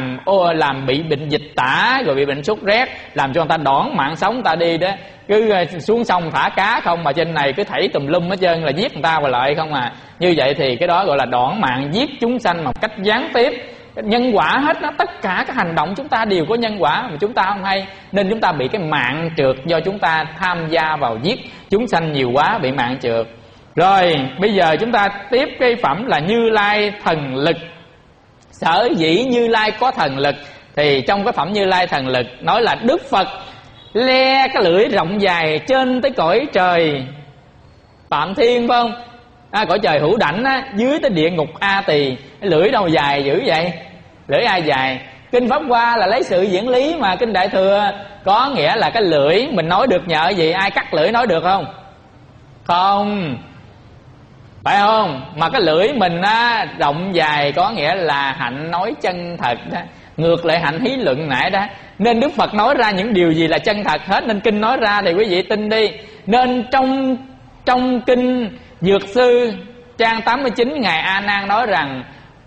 làm bị bệnh dịch tả, rồi bị bệnh sốt rét, làm cho người ta đỏn mạng sống ta đi đó. Cứ xuống sông thả cá không mà trên này cứ thảy tùm lum hết trơn là giết người ta và lợi không à. Như vậy thì cái đó gọi là đỏn mạng, giết chúng sanh một cách gián tiếp. Nhân quả hết đó, tất cả các hành động chúng ta đều có nhân quả mà chúng ta không hay. Nên chúng ta bị cái mạng trượt do chúng ta tham gia vào giết chúng sanh nhiều quá, bị mạng trượt. Rồi bây giờ chúng ta tiếp cái phẩm là Như Lai thần lực. Sở dĩ Như Lai có thần lực thì trong cái phẩm Như Lai thần lực nói là Đức Phật le cái lưỡi rộng dài trên tới cõi trời Phạm Thiên, phải không? Cõi trời Hữu Đảnh á, dưới tới địa ngục A Tỳ. Cái lưỡi đâu dài dữ vậy? Lưỡi ai dài? Kinh Pháp Hoa là lấy sự diễn lý mà. Kinh Đại Thừa có nghĩa là cái lưỡi mình nói được nhờ gì? Ai cắt lưỡi nói được không? Không, phải không? Mà cái lưỡi mình á, rộng dài có nghĩa là hạnh nói chân thật đó. Ngược lại hạnh hí luận nãy đó. Nên Đức Phật nói ra những điều gì là chân thật hết. Nên kinh nói ra thì quý vị tin đi. Nên trong kinh Dược Sư trang 89, Ngài A Nan nói rằng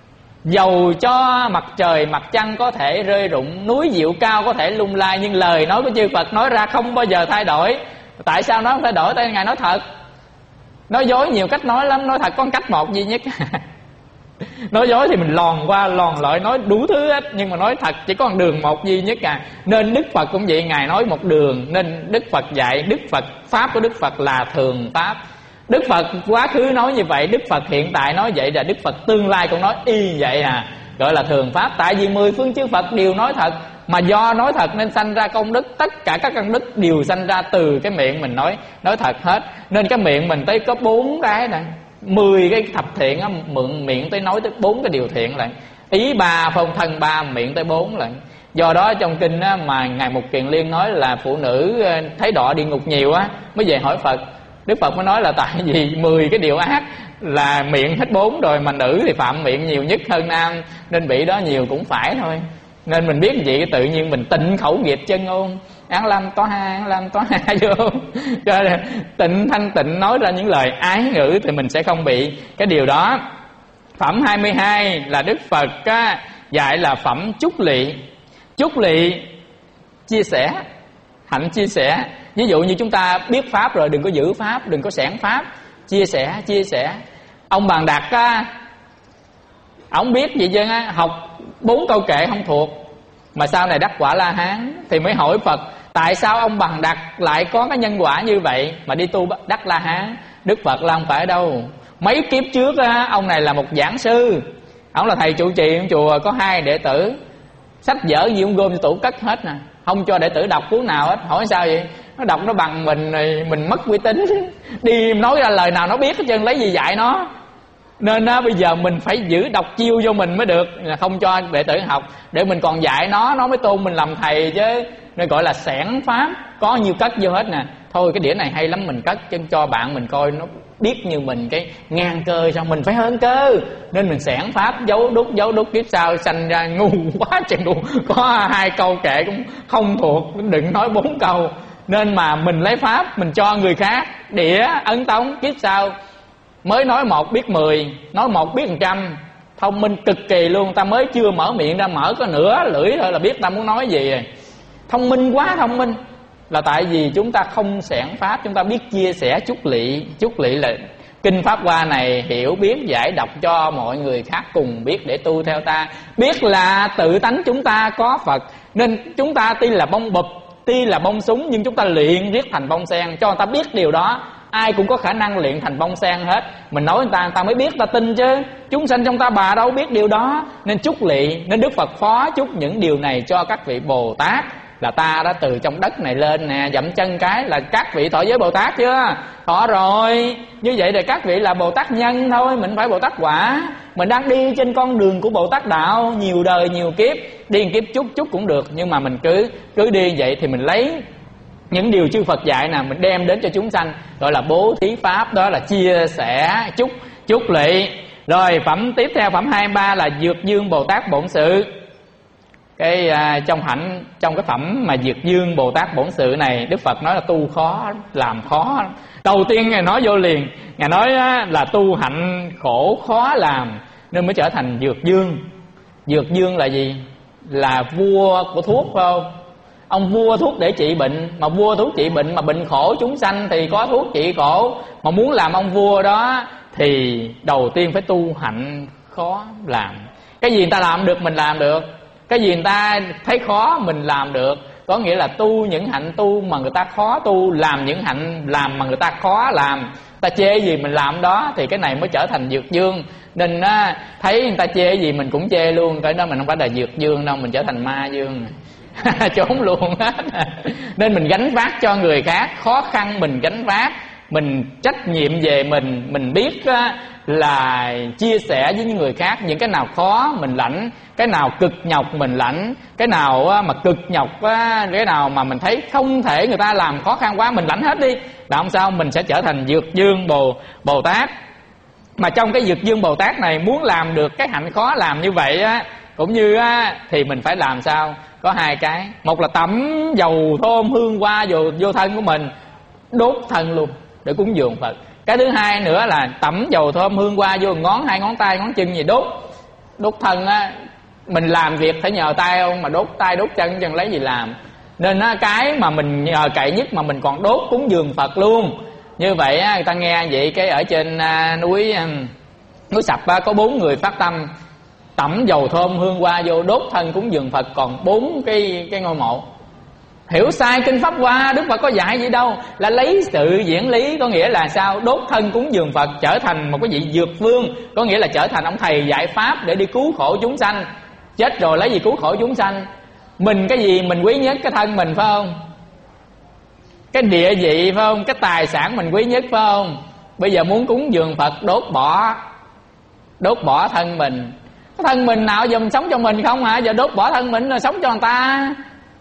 dầu cho mặt trời mặt trăng có thể rơi rụng, núi diệu cao có thể lung lay, nhưng lời nói của chư Phật nói ra không bao giờ thay đổi. Tại sao nó không thay đổi? Tại Ngài nói thật. Nói dối nhiều cách nói lắm, nói thật có cách một duy nhất. Nói dối thì mình lòn qua lòn lại nói đủ thứ hết, nhưng mà nói thật chỉ có một đường một duy nhất à. Nên Đức Phật cũng vậy, Ngài nói một đường. Nên Đức Phật dạy, Đức Phật pháp của Đức Phật là thường pháp. Đức Phật quá khứ nói như vậy, Đức Phật hiện tại nói vậy, là Đức Phật tương lai cũng nói y vậy à, gọi là thường pháp. Tại vì 10 phương chư Phật đều nói thật, mà do nói thật nên sanh ra công đức. Tất cả các công đức đều sanh ra từ cái miệng mình nói thật hết. Nên cái miệng mình tới có 4 cái nè, 10 cái thập thiện á, mượn miệng tới nói tới 4 cái điều thiện lại. Ý 3, phong thân 3, miệng tới 4 lại. Do đó trong kinh á, mà Ngài Mục Kiền Liên nói là phụ nữ thấy đọa địa ngục nhiều á mới về hỏi Phật. Đức Phật mới nói là tại vì 10 cái điều ác là miệng hết 4 rồi, mà nữ thì phạm miệng nhiều nhất hơn nam, nên bị đó nhiều cũng phải thôi. Nên mình biết vậy tự nhiên mình tịnh khẩu nghiệp chân ngôn, án lâm có hai vô cho tịnh thanh tịnh nói ra những lời ái ngữ thì mình sẽ không bị cái điều đó. Phẩm 22 là Đức Phật dạy là phẩm chúc lị. Chúc lị chia sẻ, hạnh chia sẻ. Ví dụ như chúng ta biết pháp rồi đừng có giữ pháp, đừng có xẻn pháp, chia sẻ. Ông Bàn Đạt ổng biết gì chứ, học 4 câu kệ không thuộc, mà sau này đắc quả La Hán thì mới hỏi Phật tại sao ông Bàn Đạt lại có cái nhân quả như vậy mà đi tu đắc La Hán. Đức Phật là không phải đâu. Mấy kiếp trước ông này là một giảng sư, ông là thầy trụ trì chùa, có 2 đệ tử, sách vở gì ông gom tủ cất hết nè, không cho đệ tử đọc cuốn nào hết. Hỏi sao vậy? Nó đọc nó bằng mình mất uy tín. Đi nói ra lời nào nó biết hết trơn, lấy gì dạy nó. Nên bây giờ mình phải giữ độc chiêu vô mình mới được, không cho đệ tử học, để mình còn dạy nó mới tôn mình làm thầy chứ. Nên gọi là xẻn pháp, có nhiêu cất vô hết nè. Thôi cái đĩa này hay lắm mình cất chân cho bạn mình coi, nó biết như mình cái ngang cơ sao, mình phải hơn cơ. Nên mình xẻn pháp, giấu đúc kiếp sau sanh ra ngu quá chừng ngu. Có 2 câu kệ cũng không thuộc, đừng nói 4 câu. Nên mà mình lấy pháp mình cho người khác, đĩa ấn tống, kiếp sau mới nói 1 biết 10, nói 1 biết 100. Thông minh cực kỳ luôn, ta mới chưa mở miệng ra, mở có nửa lưỡi thôi là biết ta muốn nói gì rồi. Thông minh quá thông minh. Là tại vì chúng ta không xẻn pháp, chúng ta biết chia sẻ chúc lỵ. Chúc lỵ là kinh Pháp Hoa này hiểu biết giải đọc cho mọi người khác cùng biết để tu theo ta. Biết là tự tánh chúng ta có Phật, nên chúng ta tuy là bông bụp, tuy là bông súng, nhưng chúng ta luyện riết thành bông sen, cho người ta biết điều đó. Ai cũng có khả năng luyện thành bông sen hết. Mình nói người ta mới biết, ta tin chứ. Chúng sanh trong ta bà đâu biết điều đó. Nên chúc lỵ, nên Đức Phật phó chúc những điều này cho các vị Bồ Tát. Là ta đã từ trong đất này lên nè, dậm chân cái là các vị thọ giới Bồ Tát chưa? Thọ rồi. Như vậy thì các vị là Bồ Tát nhân thôi, mình phải Bồ Tát quả. Mình đang đi trên con đường của Bồ Tát đạo, nhiều đời nhiều kiếp. Đi một kiếp chút cũng được, nhưng mà mình cứ đi vậy thì mình lấy những điều chư Phật dạy nè, mình đem đến cho chúng sanh, gọi là bố thí pháp, đó là chia sẻ chúc lỵ. Rồi phẩm tiếp theo, phẩm 23 là Dược Dương Bồ Tát Bổn Sự. Trong cái phẩm mà Dược Dương Bồ Tát Bổn Sự này, Đức Phật nói là tu khó, làm khó. Đầu tiên Ngài nói vô liền, Ngài nói là tu hạnh khổ khó làm, nên mới trở thành Dược Dương. Dược Dương là gì? Là vua của thuốc, phải không? Ông vua thuốc để trị bệnh, mà vua thuốc trị bệnh mà bệnh khổ chúng sanh thì có thuốc trị khổ. Mà muốn làm ông vua đó thì đầu tiên phải tu hạnh khó làm. Cái gì người ta làm được mình làm được, cái gì người ta thấy khó mình làm được. Có nghĩa là tu những hạnh tu mà người ta khó tu, làm những hạnh làm mà người ta khó làm. Ta chê gì mình làm đó, thì cái này mới trở thành Dược Dương. Nên thấy người ta chê gì mình cũng chê luôn. Cái đó mình không phải là Dược Dương đâu, mình trở thành Ma Dương. Trốn luôn hết. Nên mình gánh vác cho người khác, khó khăn mình gánh vác, mình trách nhiệm về mình biết là chia sẻ với những người khác. Những cái nào khó mình lãnh, cái nào cực nhọc mình lãnh, cái nào mà cực nhọc, cái nào mà mình thấy không thể người ta làm khó khăn quá mình lãnh hết đi. Làm sao mình sẽ trở thành Dược Dương Bồ Tát. Mà trong cái Dược Dương Bồ Tát này, muốn làm được cái hạnh khó làm như vậy cũng như thì mình phải làm sao? Có 2 cái. Một là tẩm dầu thơm hương hoa vô thân của mình, đốt thân luôn để cúng dường Phật. Cái thứ hai nữa là tẩm dầu thơm hương hoa vô ngón, 2 ngón tay, ngón chân gì đốt thân mình làm việc phải nhờ tay không, mà đốt tay đốt chân chẳng lấy gì làm. Nên cái mà mình nhờ cậy nhất mà mình còn đốt cúng dường Phật luôn. Như vậy người ta nghe vậy, cái ở trên núi Sập có 4 người phát tâm tẩm dầu thơm hương hoa vô đốt thân cúng dường Phật, còn 4 cái ngôi mộ. Hiểu sai kinh Pháp Hoa, Đức Phật có dạy gì đâu, là lấy sự diễn lý. Có nghĩa là sao? Đốt thân cúng dường Phật, trở thành một cái vị dược vương, có nghĩa là trở thành ông thầy dạy pháp để đi cứu khổ chúng sanh. Chết rồi lấy gì cứu khổ chúng sanh? Mình cái gì mình quý nhất? Cái thân mình, phải không? Cái địa vị, phải không? Cái tài sản mình quý nhất, phải không? Bây giờ muốn cúng dường Phật, đốt bỏ thân mình. Cái thân mình nào giờ mình sống cho mình không hả? Giờ đốt bỏ thân mình là sống cho người ta,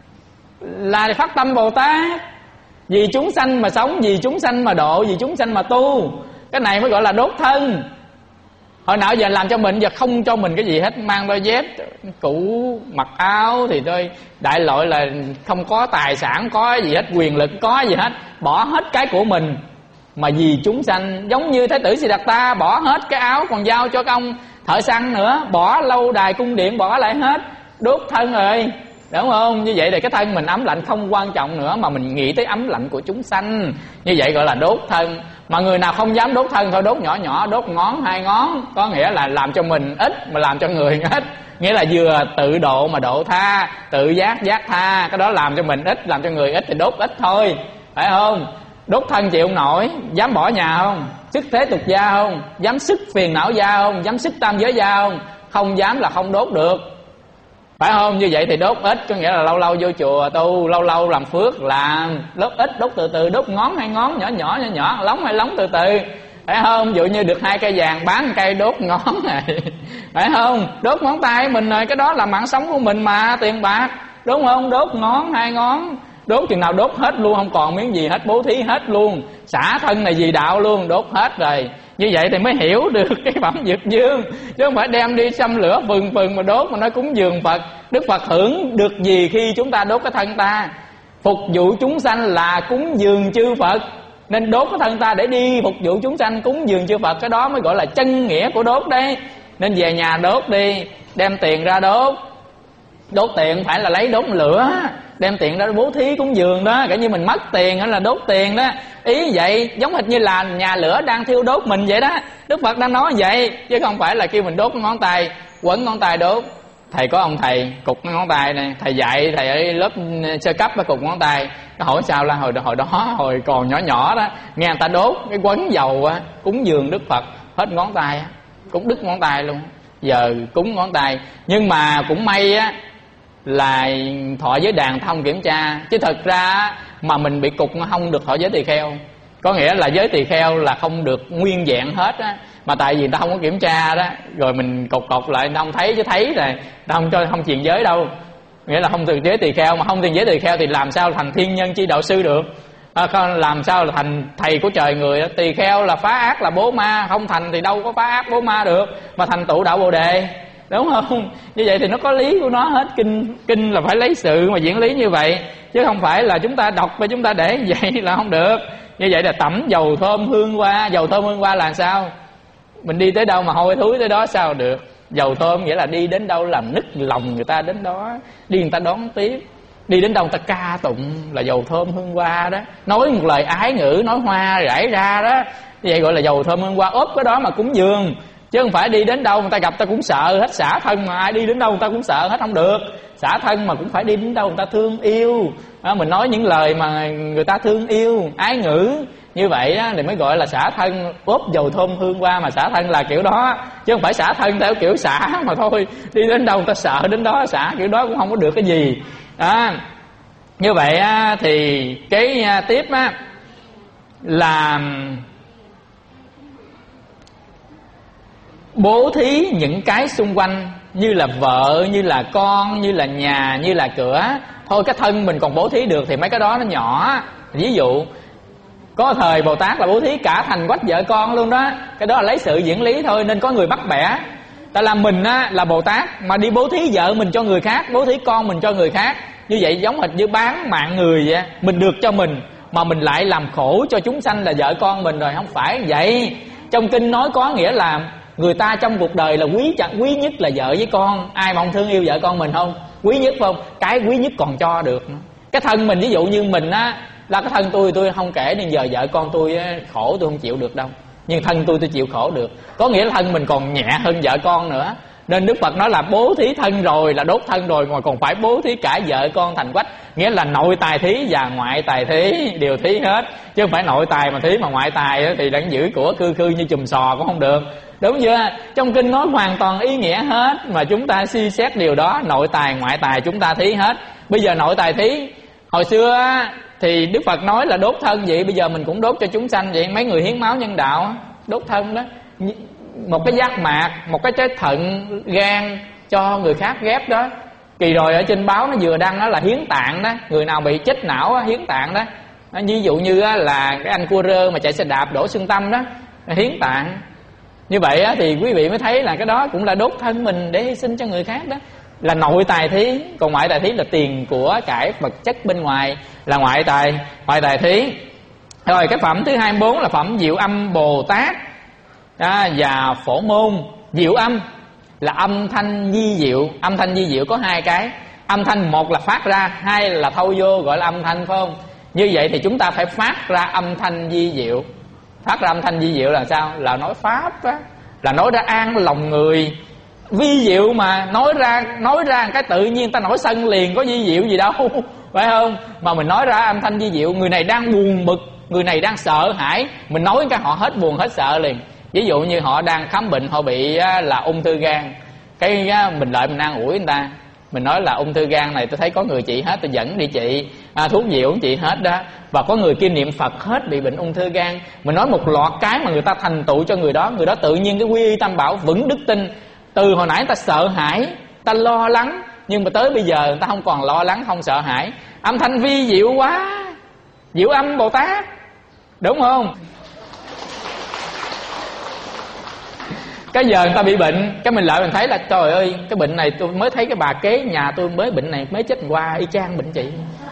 là phát tâm Bồ Tát. Vì chúng sanh mà sống, vì chúng sanh mà độ, vì chúng sanh mà tu. Cái này mới gọi là đốt thân. Hồi nào giờ làm cho mình, giờ không cho mình cái gì hết, mang đôi dép cũ, mặc áo thì thôi, đại loại là không có tài sản, có gì hết, quyền lực có gì hết, bỏ hết cái của mình mà vì chúng sanh. Giống như Thái tử Siddhartha bỏ hết cái áo còn giao cho cái ông thợ săn nữa, bỏ lâu đài cung điện, bỏ lại hết, đốt thân rồi, đúng không? Như vậy thì cái thân mình ấm lạnh không quan trọng nữa, mà mình nghĩ tới ấm lạnh của chúng sanh. Như vậy gọi là đốt thân. Mà người nào không dám đốt thân thôi, đốt nhỏ nhỏ, đốt ngón 2 ngón, có nghĩa là làm cho mình ít mà làm cho người ít. Nghĩa là vừa tự độ mà độ tha, tự giác tha. Cái đó làm cho mình ít, làm cho người ít thì đốt ít thôi, phải không? Đốt thân chịu không nổi, dám bỏ nhà không? Sức thế tục gia không? Dám sức phiền não gia không? Dám sức tam giới gia không? Không dám là không đốt được, phải không? Như vậy thì đốt ít, có nghĩa là lâu lâu vô chùa tu, lâu lâu làm phước làm, đốt ít, đốt từ từ, đốt ngón 2 ngón, nhỏ, lóng 2 lóng từ từ. phải không? Ví dụ như được 2 cây vàng bán 1 cây đốt ngón này, phải không? Đốt ngón tay mình rồi, cái đó là mạng sống của mình mà, tiền bạc, đúng không? Đốt ngón 2 ngón, đốt chừng nào đốt hết luôn, không còn miếng gì hết, bố thí hết luôn, xả thân này vì đạo luôn, đốt hết rồi. Như vậy thì mới hiểu được cái phẩm dược dương, chứ không phải đem đi xâm lửa phừng phừng mà đốt mà nói cúng dường Phật. Đức Phật hưởng được gì khi chúng ta đốt cái thân ta? Phục vụ chúng sanh là cúng dường chư Phật, nên đốt cái thân ta để đi phục vụ chúng sanh, cúng dường chư Phật, cái đó mới gọi là chân nghĩa của đốt đấy. Nên về nhà đốt đi, đem tiền ra đốt. Đốt tiền phải là lấy đốt lửa, đem tiền ra bố thí cúng dường đó, cả như mình mất tiền hay là đốt tiền đó. Ý vậy, giống hệt như là nhà lửa đang thiêu đốt mình vậy đó. Đức Phật đang nói vậy, chứ không phải là kêu mình đốt ngón tay, quấn ngón tay đốt. Thầy có ông thầy cục ngón tay này, thầy dạy thầy ở lớp sơ cấp á, cục ngón tay. Nó hỏi sao là hồi còn nhỏ nhỏ đó, nghe người ta đốt cái quấn dầu á, cúng dường Đức Phật, hết ngón tay, cũng đứt ngón tay luôn. Giờ cúng ngón tay, nhưng mà cũng may á là thọ giới đàn thông kiểm tra, chứ thật ra mà mình bị cục không được thọ giới tỳ kheo. Có nghĩa là giới tỳ kheo là không được nguyên vẹn hết á, mà tại vì ta không có kiểm tra đó, rồi mình cột lại ta không thấy, chứ thấy rồi ta không cho không truyền giới đâu. Nghĩa là không từ giới tỳ kheo, mà không tiền giới tỳ kheo thì làm sao thành thiên nhân chi đạo sư được, làm sao là thành thầy của trời người. Tỳ kheo là phá ác là bố ma, không thành thì đâu có phá ác bố ma được, mà thành tụ đạo Bồ Đề, đúng không? Như vậy thì nó có lý của nó hết. Kinh là phải lấy sự mà diễn lý như vậy, chứ không phải là chúng ta đọc và chúng ta để vậy là không được. Như vậy là tẩm dầu thơm hương hoa. Dầu thơm hương hoa là sao? Mình đi tới đâu mà hôi thối tới đó sao được? Dầu thơm nghĩa là đi đến đâu làm nức lòng người ta đến đó, đi người ta đón tiếp. Đi đến đâu người ta ca tụng là dầu thơm hương hoa đó. Nói một lời ái ngữ, nói hoa rải ra đó, như vậy gọi là dầu thơm hương hoa. Ốp cái đó mà cúng dường, chứ không phải đi đến đâu người ta gặp ta cũng sợ hết. Xả thân mà ai đi đến đâu người ta cũng sợ hết, không được. Xả thân mà cũng phải đi đến đâu người ta thương yêu, mình nói những lời mà người ta thương yêu, ái ngữ như vậy á, thì mới gọi là xả thân. Ốp dầu thơm hương hoa mà xả thân là kiểu đó, chứ không phải xả thân theo kiểu xả mà thôi. Đi đến đâu người ta sợ đến đó xả, kiểu đó cũng không có được cái gì. Như vậy á, thì cái tiếp á là bố thí những cái xung quanh, như là vợ, như là con, như là nhà, như là cửa. Thôi cái thân mình còn bố thí được thì mấy cái đó nó nhỏ. Ví dụ có thời Bồ Tát là bố thí cả thành quách vợ con luôn đó. Cái đó là lấy sự diễn lý thôi, nên có người bắt bẻ. Tại là mình á, là Bồ Tát mà đi bố thí vợ mình cho người khác, bố thí con mình cho người khác. Như vậy giống hệt như bán mạng người vậy. Mình được cho mình mà mình lại làm khổ cho chúng sanh là vợ con mình rồi. Không phải vậy. Trong kinh nói có nghĩa là người ta trong cuộc đời là quý nhất là vợ với con. Ai mà không thương yêu vợ con mình không? Quý nhất phải không? Cái quý nhất còn cho được. Cái thân mình, ví dụ như mình á, là cái thân tôi không kể, nên giờ vợ con tôi á, khổ tôi không chịu được đâu. Nhưng thân tôi chịu khổ được. Có nghĩa là thân mình còn nhẹ hơn vợ con nữa. Nên Đức Phật nói là bố thí thân rồi, là đốt thân rồi, mà còn phải bố thí cả vợ con thành quách. Nghĩa là nội tài thí và ngoại tài thí đều thí hết. Chứ không phải nội tài mà thí, mà ngoại tài thì đang giữ của cư như chùm sò cũng không được. Đúng chưa? Trong kinh nói hoàn toàn ý nghĩa hết, mà chúng ta suy xét điều đó. Nội tài ngoại tài chúng ta thí hết. Bây giờ nội tài thí, hồi xưa thì Đức Phật nói là đốt thân vậy, bây giờ mình cũng đốt cho chúng sanh vậy. Mấy người hiến máu nhân đạo đốt thân đó, một cái giác mạc, một cái trái thận, gan cho người khác ghép đó. Kỳ rồi ở trên báo nó vừa đăng đó là hiến tạng đó, người nào bị chết não đó, hiến tạng đó. Ví dụ như là cái anh cua rơ mà chạy xe đạp đổ xương tâm đó, hiến tạng. Như vậy thì quý vị mới thấy là cái đó cũng là đốt thân mình để hy sinh cho người khác đó, là nội tài thí. Còn ngoại tài thí là tiền của cải vật chất bên ngoài, là ngoại tài thí. Rồi cái phẩm thứ 24 là phẩm Diệu Âm Bồ Tát và Phổ Môn. Diệu âm là âm thanh vi diệu. Âm thanh vi diệu có hai cái. Âm thanh một là phát ra, hai là thâu vô, gọi là âm thanh, phải không? Như vậy thì chúng ta phải phát ra âm thanh vi diệu. Phát ra âm thanh vi diệu là sao? Là nói pháp á, là nói ra an lòng người. Vi diệu mà nói ra cái tự nhiên ta nổi sân liền, có vi diệu gì đâu, phải không? Mà mình nói ra âm thanh vi diệu, người này đang buồn bực, người này đang sợ hãi, mình nói cái họ hết buồn hết sợ liền. Ví dụ như họ đang khám bệnh, họ bị là ung thư gan, cái mình lại mình an ủi người ta, Mình nói là ung thư gan này tôi thấy có người trị hết, tôi dẫn đi trị, thuốc gì cũng trị hết đó. Và có người kia niệm Phật hết bị bệnh ung thư gan. Mình nói một loạt cái mà người ta thành tựu cho người đó tự nhiên cái quy y tam bảo vững đức tin. Từ hồi nãy ta sợ hãi, ta lo lắng, nhưng mà tới bây giờ người ta không còn lo lắng, không sợ hãi. Âm thanh vi diệu quá, Diệu Âm Bồ Tát, đúng không? Cái giờ người ta bị bệnh, cái mình lại mình thấy là trời ơi, cái bệnh này tôi mới thấy cái bà kế nhà tôi mới bệnh này mới chết qua, y chang bệnh chị.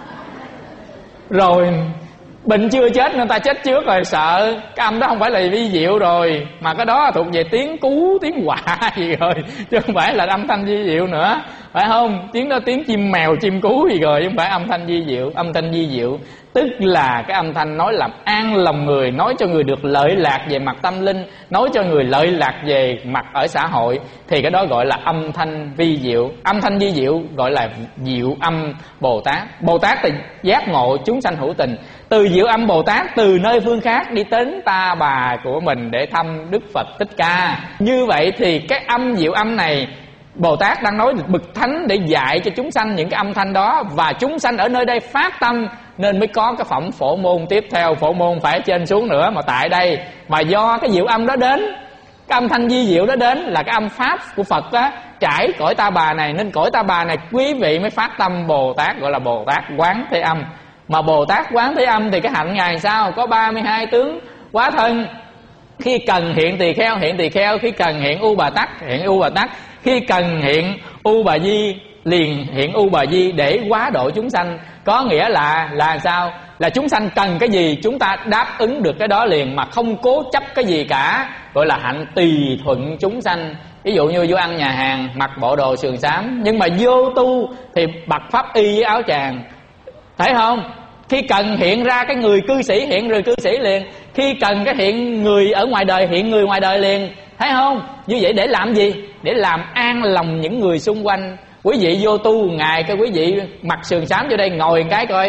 Rồi bệnh chưa chết nên ta chết trước rồi, sợ. Cái âm đó không phải là vi diệu rồi, mà cái đó thuộc về tiếng cú, tiếng quạ gì rồi, chứ không phải là âm thanh vi diệu nữa, phải không? Tiếng đó tiếng chim mèo, chim cú gì rồi, chứ không phải âm thanh vi diệu. Âm thanh vi diệu tức là cái âm thanh nói làm an lòng người, nói cho người được lợi lạc về mặt tâm linh, nói cho người lợi lạc về mặt ở xã hội, thì cái đó gọi là âm thanh vi diệu. Âm thanh vi diệu gọi là Diệu Âm Bồ Tát. Bồ Tát thì giác ngộ chúng sanh hữu tình. Từ Diệu Âm Bồ Tát từ nơi phương khác đi đến ta bà của mình để thăm Đức Phật Thích Ca. Như vậy thì cái âm Diệu Âm này Bồ Tát đang nói bậc thánh để dạy cho chúng sanh những cái âm thanh đó, và chúng sanh ở nơi đây phát tâm nên mới có cái phẩm Phổ Môn tiếp theo. Phổ Môn phải trên xuống nữa, mà tại đây mà do cái Diệu Âm đó đến, cái âm thanh vi diệu đó đến là cái âm pháp của Phật á, trải cõi ta bà này, nên cõi ta bà này quý vị mới phát tâm Bồ Tát, gọi là Bồ Tát Quán Thế Âm. Mà Bồ Tát Quán Thế Âm thì cái hạnh Ngài sao? Có 32 tướng hóa thân. Khi cần hiện tỳ kheo hiện tỳ kheo, khi cần hiện U Bà Tắc hiện U Bà Tắc, khi cần hiện U Bà Di liền hiện U Bà Di để hóa độ chúng sanh. Có nghĩa là sao? Là chúng sanh cần cái gì chúng ta đáp ứng được cái đó liền, mà không cố chấp cái gì cả, gọi là hạnh tùy thuận chúng sanh. Ví dụ như vô ăn nhà hàng mặc bộ đồ sườn xám, nhưng mà vô tu thì mặc pháp y với áo chàng, thấy không? Khi cần hiện ra cái người cư sĩ hiện người cư sĩ liền, khi cần cái hiện người ở ngoài đời hiện người ngoài đời liền, thấy không? Như vậy để làm gì? Để làm an lòng những người xung quanh. Quý vị vô tu ngày cái quý vị mặc sườn xám vô đây ngồi cái coi,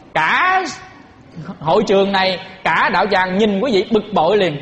cả hội trường này, cả đạo tràng nhìn quý vị bực bội liền.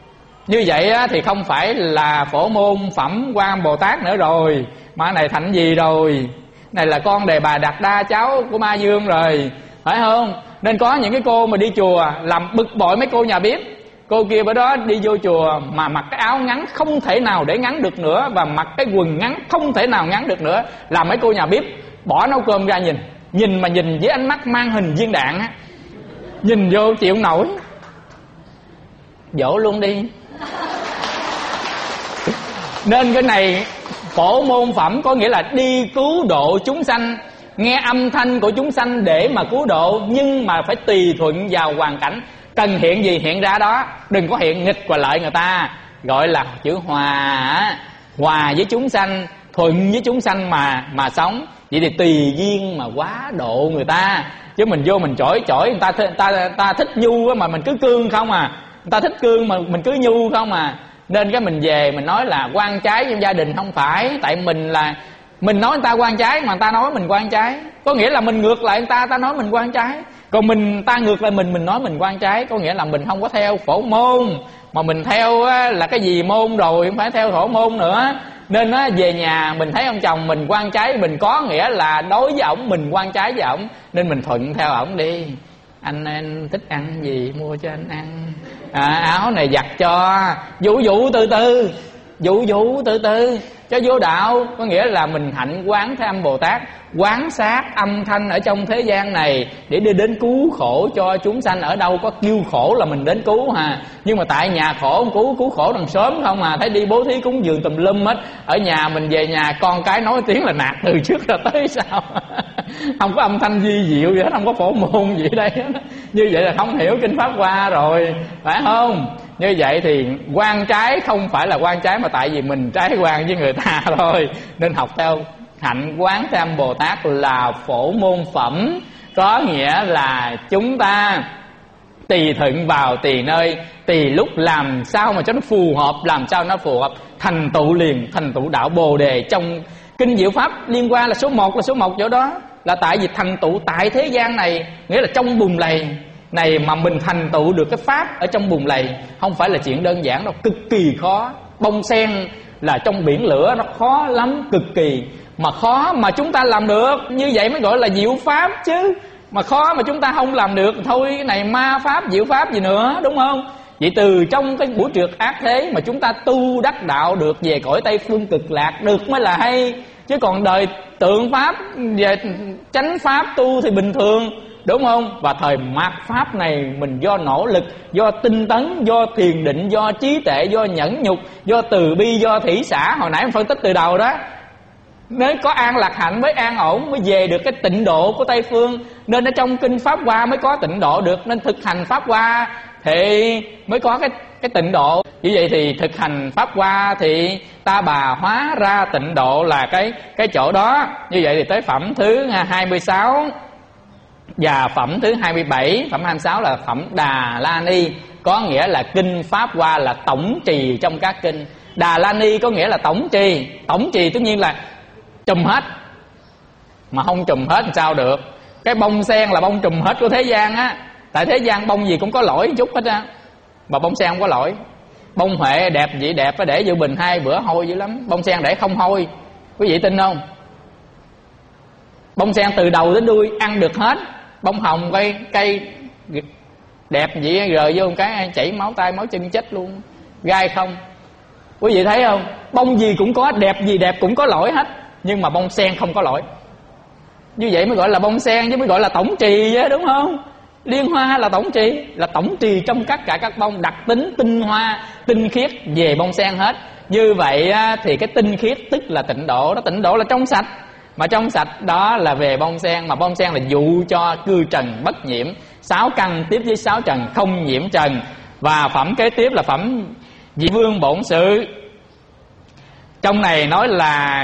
Như vậy thì không phải là Phổ Môn phẩm Quan Bồ Tát nữa rồi, mà này thành gì rồi? Này là con Đề Bà Đạt Đa, cháu của Ma Dương rồi, phải không? Nên có những cái cô mà đi chùa làm bực bội mấy cô nhà bếp. Cô kia bữa đó đi vô chùa mà mặc cái áo ngắn không thể nào để ngắn được nữa, và mặc cái quần ngắn không thể nào ngắn được nữa, làm mấy cô nhà bếp bỏ nấu cơm ra nhìn mà nhìn với ánh mắt mang hình viên đạn á, nhìn vô chịu nổi, dỗ luôn đi. Nên cái này Phổ Môn phẩm có nghĩa là đi cứu độ chúng sanh, nghe âm thanh của chúng sanh để mà cứu độ, nhưng mà phải tùy thuận vào hoàn cảnh. Cần hiện gì hiện ra đó, đừng có hiện nghịch và lợi người ta, gọi là chữ hòa. Hòa với chúng sanh, thuận với chúng sanh mà sống. Vậy thì tùy duyên mà quá độ người ta. Chứ mình vô mình chổi người ta thích nhu mà mình cứ cương không à, người ta thích cương mà mình cứ nhu không à. Nên cái mình về mình nói là quan trái trong gia đình không phải. Tại mình nói người ta quan trái mà người ta nói mình quan trái, có nghĩa là mình ngược lại người ta nói mình quan trái. Còn ta ngược lại mình nói mình quan trái, có nghĩa là mình không có theo Phổ Môn, mà mình theo là cái gì môn rồi, không phải theo Phổ Môn nữa. Nên về nhà mình thấy ông chồng mình quan trái, mình có nghĩa là đối với ổng mình quan trái với ổng, nên mình thuận theo ổng đi. Anh thích ăn gì mua cho anh ăn, áo này giặt cho, dụ từ từ cho vô đạo. Có nghĩa là mình hạnh Quán Thế Âm Bồ Tát, quán sát âm thanh ở trong thế gian này để đi đến cứu khổ cho chúng sanh. Ở đâu có kêu khổ là mình đến cứu hà, nhưng mà tại nhà khổ không cứu khổ đằng sớm không à. Thấy đi bố thí cúng dường tùm lum hết, ở nhà mình về nhà con cái nói tiếng là nạt từ trước ra tới sau. Không có âm thanh vi diệu gì hết, không có Phổ Môn gì đây hết. Như vậy là không hiểu kinh pháp Hoa rồi, phải không? Như vậy thì quan trái không phải là quan trái, mà tại vì mình trái quan với người ta thôi. Nên học theo hạnh Quán Thế Âm Bồ Tát là Phổ Môn phẩm, có nghĩa là chúng ta tùy thuận vào tùy nơi, tùy lúc làm sao mà cho nó phù hợp, làm sao nó phù hợp, thành tựu liền, thành tựu đạo Bồ Đề. Trong Kinh Diệu Pháp liên quan là số 1 chỗ đó, là tại vì thành tựu tại thế gian này, nghĩa là trong bùn lầy này mà mình thành tựu được cái pháp ở trong bùn lầy không phải là chuyện đơn giản đâu, cực kỳ khó. Bông sen là trong biển lửa, nó khó lắm, cực kỳ. mà khó mà chúng ta làm được, như vậy mới gọi là diệu pháp chứ. Mà khó mà chúng ta không làm được, thôi cái này ma pháp diệu pháp gì nữa, đúng không? Vậy từ trong cái buổi trượt ác thế mà chúng ta tu đắc đạo được về cõi Tây Phương Cực Lạc được mới là hay. Chứ còn đời tượng pháp về chánh pháp tu thì bình thường, đúng không? Và thời mạt pháp này mình do nỗ lực, do tinh tấn, do thiền định, do trí tuệ, do nhẫn nhục, do từ bi, do thủy xả, hồi nãy mình phân tích từ đầu đó. Nếu có an lạc hạnh mới an ổn, mới về được cái tịnh độ của Tây Phương. Nên ở trong kinh Pháp Hoa mới có tịnh độ được. Nên thực hành Pháp Hoa thì mới có cái tịnh độ. Như vậy thì thực hành Pháp Hoa thì ta bà hóa ra tịnh độ là cái chỗ đó. Như vậy thì tới phẩm thứ 26 và phẩm thứ 27. Phẩm 26 là phẩm Đà La Ni, có nghĩa là kinh Pháp Hoa là tổng trì trong các kinh. Đà La Ni có nghĩa là tổng trì. Tổng trì tất nhiên là trùm hết, mà không trùm hết thì sao được. Cái bông sen là bông trùm hết của thế gian á. Tại thế gian bông gì cũng có lỗi chút hết á, mà bông sen không có lỗi. Bông huệ đẹp vậy đẹp, phải để vô bình 2 bữa hôi dữ lắm. Bông sen để không hôi, quý vị tin không? Bông sen từ đầu đến đuôi ăn được hết. Bông hồng cây đẹp vậy rời vô một cái chảy máu tay máu chân chết luôn, gai không. Quý vị thấy không? Bông gì cũng có, đẹp gì đẹp cũng có lỗi hết, nhưng mà bông sen không có lỗi. Như vậy mới gọi là bông sen chứ, mới gọi là tổng trì chứ, đúng không? Liên hoa là tổng trì trong tất cả các bông, đặc tính tinh hoa tinh khiết về bông sen hết. Như vậy thì cái tinh khiết tức là tịnh độ đó. Tịnh độ là trong sạch, mà trong sạch đó là về bông sen. Mà bông sen là dụ cho cư trần bất nhiễm, 6 căn tiếp với 6 trần không nhiễm trần. Và phẩm kế tiếp là phẩm Dị Vương Bổn Sự. Trong này nói là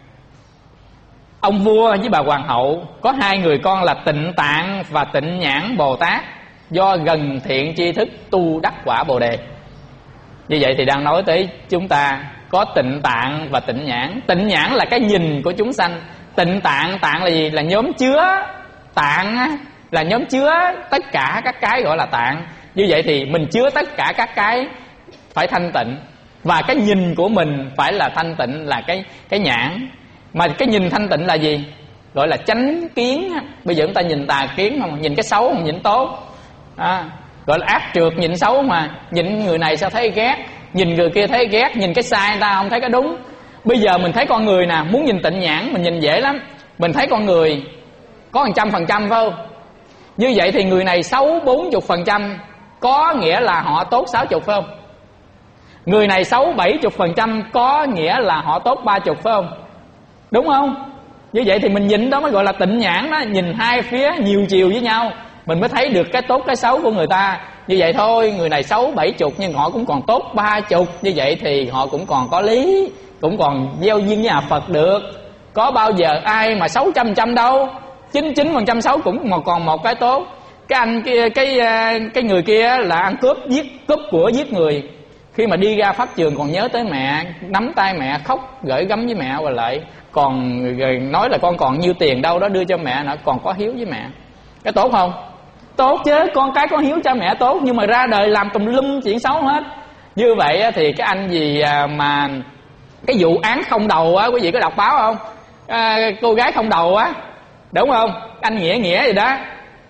ông vua với bà hoàng hậu có 2 người con là Tịnh Tạng và Tịnh Nhãn Bồ Tát, do gần thiện tri thức tu đắc quả Bồ Đề. Như vậy thì đang nói tới chúng ta có Tịnh Tạng và Tịnh Nhãn. Tịnh Nhãn là cái nhìn của chúng sanh. Tịnh Tạng, tạng là gì? Là nhóm chứa. Tạng là nhóm chứa tất cả các cái gọi là tạng. Như vậy thì mình chứa tất cả các cái phải thanh tịnh, và cái nhìn của mình phải là thanh tịnh, là cái nhãn. Mà cái nhìn thanh tịnh là gì? Gọi là chánh kiến. Bây giờ chúng ta nhìn tà kiến không? Nhìn cái xấu không nhìn tốt. Gọi là ác trượt, nhìn xấu mà. Nhìn người này sao thấy ghét, nhìn người kia thấy ghét, nhìn cái sai người ta không thấy cái đúng. Bây giờ mình thấy con người nè, muốn nhìn tịnh nhãn mình nhìn dễ lắm. Mình thấy con người có 100% phải không? Như vậy thì người này xấu 40%, có nghĩa là họ tốt 60 phải không? Người này xấu 70%, có nghĩa là họ tốt 30 phải không? Đúng không? Như vậy thì mình nhìn đó mới gọi là tịnh nhãn đó. Nhìn hai phía nhiều chiều với nhau, mình mới thấy được cái tốt cái xấu của người ta. Như vậy thôi, người này xấu 70 nhưng họ cũng còn tốt 30. Như vậy thì họ cũng còn có lý, cũng còn gieo duyên với nhà Phật được. Có bao giờ ai mà xấu 100% đâu. 99% xấu cũng còn một cái tốt. Cái anh kia, cái người kia là ăn cướp của giết người. Khi mà đi ra pháp trường còn nhớ tới mẹ, nắm tay mẹ khóc gửi gắm với mẹ, và lại còn nói là con còn nhiêu tiền đâu đó đưa cho mẹ nữa, còn có hiếu với mẹ. Cái tốt không? Tốt chứ, con cái có hiếu cho mẹ tốt, nhưng mà ra đời làm tùm lum chuyện xấu hết. Như vậy thì cái anh gì mà cái vụ án không đầu á, quý vị có đọc báo không? Cô gái không đầu á, đúng không? Anh Nghĩa gì đó,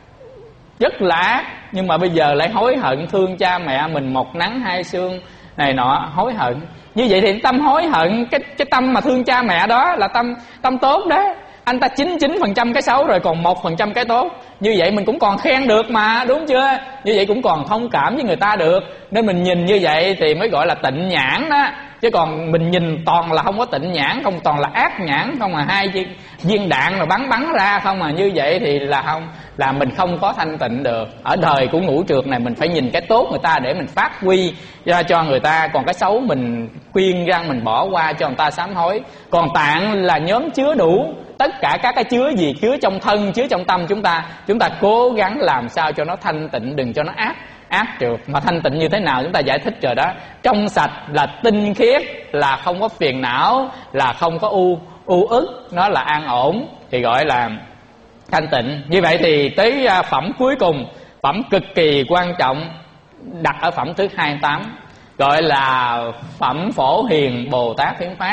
rất lạ, nhưng mà bây giờ lại hối hận, thương cha mẹ mình một nắng hai sương này nọ, hối hận. Như vậy thì tâm hối hận, cái tâm mà thương cha mẹ đó là tâm tốt đó. Anh ta 99% cái xấu rồi còn 1% cái tốt. Như vậy mình cũng còn khen được mà, đúng chưa? Như vậy cũng còn thông cảm với người ta được. Nên mình nhìn như vậy thì mới gọi là tịnh nhãn đó. Chứ còn mình nhìn toàn là không có tịnh nhãn, không toàn là ác nhãn, không là hai viên đạn mà bắn ra không, mà như vậy thì là mình không có thanh tịnh được. Ở đời của ngũ trược này mình phải nhìn cái tốt người ta để mình phát huy ra cho người ta, còn cái xấu mình khuyên răng mình bỏ qua cho người ta sám hối. Còn tạng là nhóm chứa đủ tất cả các cái chứa gì, chứa trong thân, chứa trong tâm chúng ta cố gắng làm sao cho nó thanh tịnh, đừng cho nó ác trượt. Mà thanh tịnh như thế nào chúng ta giải thích rồi đó. Trong sạch là tinh khiết, là không có phiền não, là không có u ức, nó là an ổn, thì gọi là thanh tịnh. Như vậy thì tới phẩm cuối cùng, phẩm cực kỳ quan trọng, đặt ở phẩm thứ 28, gọi là phẩm Phổ Hiền Bồ Tát Hiến Phát.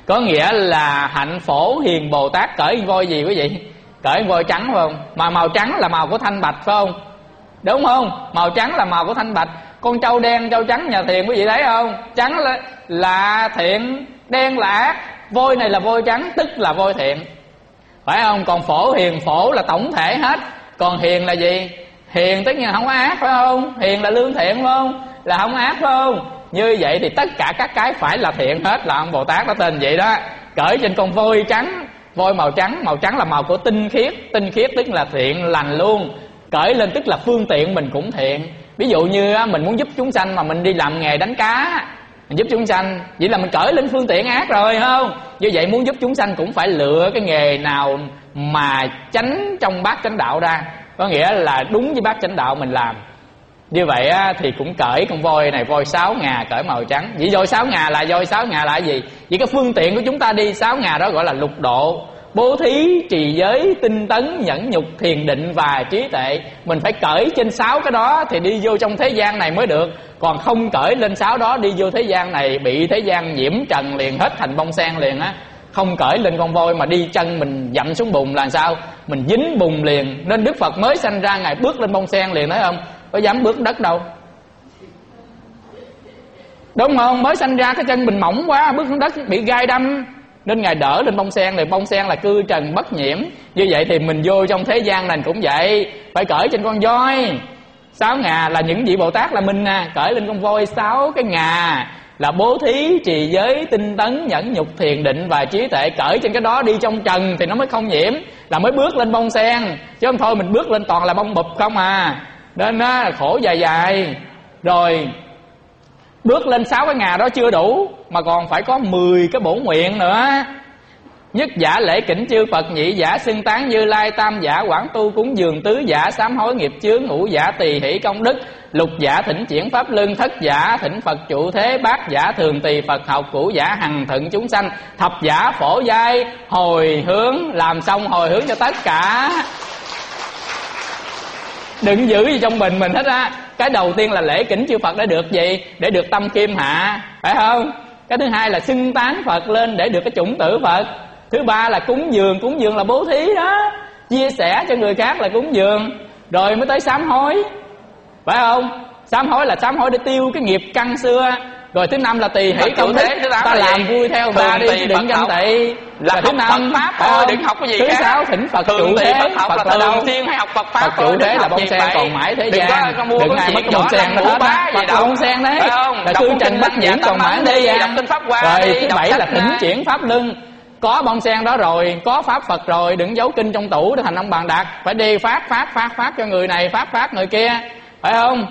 Có nghĩa là hạnh Phổ Hiền Bồ Tát cởi voi gì quý vị? Cởi voi trắng phải không? Mà màu trắng là màu của thanh bạch phải không? Đúng không? Màu trắng là màu của thanh bạch. Con trâu đen, trâu trắng nhà thiền quý vị thấy không? Trắng là thiện, đen là ác. Voi này là voi trắng tức là voi thiện, phải không? Còn Phổ Hiền, Phổ là tổng thể hết. Còn Hiền là gì? Hiền tất nhiên không có ác phải không? Hiền là lương thiện phải không? Là không ác phải không? Như vậy thì tất cả các cái phải là thiện hết, là ông Bồ Tát đó tên vậy đó. Cởi trên con voi trắng, voi màu trắng là màu của tinh khiết. Tinh khiết tức là thiện lành luôn. Cởi lên tức là phương tiện mình cũng thiện. Ví dụ như mình muốn giúp chúng sanh mà mình đi làm nghề đánh cá, mình giúp chúng sanh, vậy là mình cởi lên phương tiện ác rồi không? Như vậy muốn giúp chúng sanh cũng phải lựa cái nghề nào mà tránh trong bát chánh đạo ra, có nghĩa là đúng với bát chánh đạo mình làm. Như vậy thì cũng cởi con voi này, voi 6 ngà cởi màu trắng. Vậy voi 6 ngà là cái gì? Vậy cái phương tiện của chúng ta đi 6 ngà đó gọi là lục độ: bố thí, trì giới, tinh tấn, nhẫn nhục, thiền định và trí tuệ. Mình phải cởi trên 6 cái đó thì đi vô trong thế gian này mới được. Còn không cởi lên 6 đó đi vô thế gian này bị thế gian nhiễm trần liền, hết thành bông sen liền á. Không cởi lên con voi mà đi chân mình dậm xuống bùn là sao? Mình dính bùn liền. Nên Đức Phật mới sanh ra Ngài bước lên bông sen liền, thấy không? Có dám bước đất đâu, đúng không? Mới sanh ra cái chân mình mỏng quá, bước xuống đất bị gai đâm, nên Ngài đỡ lên bông sen. Thì bông sen là cư trần bất nhiễm. Như vậy thì mình vô trong thế gian này cũng vậy, phải cởi trên con voi 6 ngà là những vị Bồ Tát là mình nè. Cởi lên con voi 6 cái ngà là bố thí, trì giới, tinh tấn, nhẫn nhục, thiền định và trí tuệ. Cởi trên cái đó đi trong trần thì nó mới không nhiễm, là mới bước lên bông sen. Chứ không thôi mình bước lên toàn là bông bụp không à. Nên khổ dài dài. Rồi bước lên 6 cái ngà đó chưa đủ, mà còn phải có 10 cái bổ nguyện nữa. Nhất giả lễ kỉnh chư Phật, nhị giả xưng tán Như Lai, tam giả quảng tu cúng dường, tứ giả sám hối nghiệp chướng, ngũ giả tỳ hỷ công đức, lục giả thỉnh chuyển pháp luân, thất giả thỉnh Phật trụ thế, bát giả thường tỳ Phật học, cửu giả hằng thuận chúng sanh, thập giả phổ giai hồi hướng. Làm xong hồi hướng cho tất cả, đừng giữ gì trong mình hết á. Cái đầu tiên là lễ kỉnh chư Phật để được gì? Để được tâm kim hạ, phải không? Cái thứ hai là xưng tán Phật lên để được cái chủng tử Phật. Thứ ba là cúng dường là bố thí đó, chia sẻ cho người khác là cúng dường. Rồi mới tới sám hối, phải không? Sám hối là sám hối để tiêu cái nghiệp căn xưa. Rồi thứ năm là tỳ hỷ công đức, ta làm vui theo ta đi, đừng ganh tị. Là thứ năm Pháp thôi, đừng học cái gì thứ khác. 6 thỉnh Phật trụ thế. Phật là đầu tiên hay học Phật Pháp. Phật trụ thế là bông sen còn mãi thế gian, đừng ai mất bông sen nó hết á. Phật là bông sen đấy, là cư trần bất nhiễm còn mãi thế gian. Rồi thứ 7 là thỉnh chuyển pháp luân. Có bông sen đó rồi, có pháp Phật rồi, đừng giấu kinh trong tủ để thành ông Bàn Đạt. Phải đi phát cho người này, phát người kia, phải không?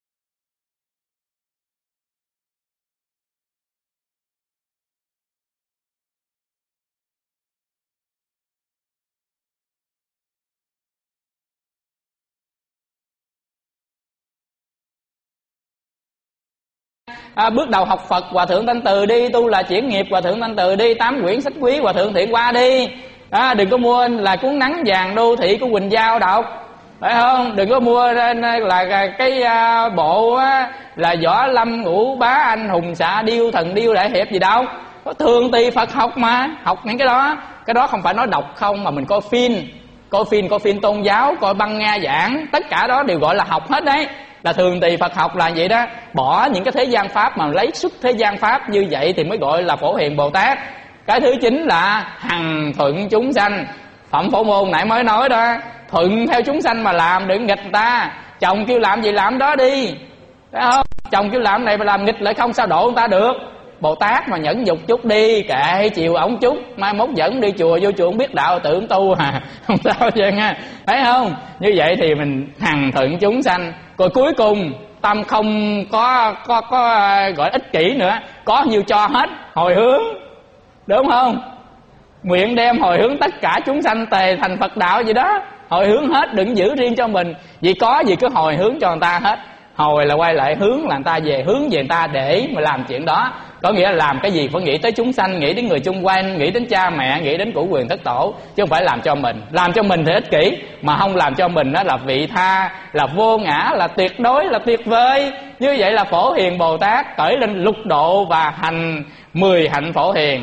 Bước đầu học Phật, Hòa Thượng Thanh Từ đi. Tu là chuyển nghiệp, Hòa Thượng Thanh Từ đi. 8 quyển sách quý, Hòa Thượng Thiện Qua đi. Đừng có mua là cuốn Nắng Vàng Đô Thị của Quỳnh Giao đọc, phải không? Đừng có mua là cái bộ là Võ Lâm Ngũ Bá Anh Hùng Xạ Điêu Thần Điêu Đại Hiệp gì đâu. Có thường tỳ Phật học mà, học những cái đó. Cái đó không phải nói đọc không, mà mình coi phim tôn giáo, coi băng Nga giảng, tất cả đó đều gọi là học hết đấy. Là thường tỳ Phật học là vậy đó. Bỏ những cái thế gian pháp mà lấy xuất thế gian pháp, như vậy thì mới gọi là Phổ Hiền Bồ Tát. Cái thứ 9 là hằng thuận chúng sanh. Phẩm Phổ Môn nãy mới nói đó, thuận theo chúng sanh mà làm, đừng nghịch người ta. Chồng kêu làm gì làm đó đi, phải không? Chồng kêu làm này mà làm nghịch lại không sao độ người ta được. Bồ Tát mà nhẫn nhục chút đi, kệ chiều ổng chút, mai mốt dẫn đi chùa, vô chùa không biết đạo tự tu à, không sao vậy nha, thấy không? Như vậy thì mình hằng thuận chúng sanh. Rồi cuối cùng tâm không có gọi ích kỷ nữa, có nhiêu cho hết, hồi hướng, đúng không? Nguyện đem hồi hướng tất cả chúng sanh tề thành Phật đạo gì đó, hồi hướng hết, đừng giữ riêng cho mình. Vì có gì cứ hồi hướng cho người ta hết. Hồi là quay lại hướng là người ta về, hướng về người ta để mà làm chuyện đó. Có nghĩa là làm cái gì phải nghĩ tới chúng sanh, nghĩ đến người chung quanh, nghĩ đến cha mẹ, nghĩ đến cửu quyền thất tổ, chứ không phải làm cho mình. Làm cho mình thì ích kỷ, mà không làm cho mình đó là vị tha, là vô ngã, là tuyệt đối, là tuyệt vời. Như vậy là Phổ Hiền Bồ Tát cởi lên lục độ và hành 10 hạnh Phổ Hiền.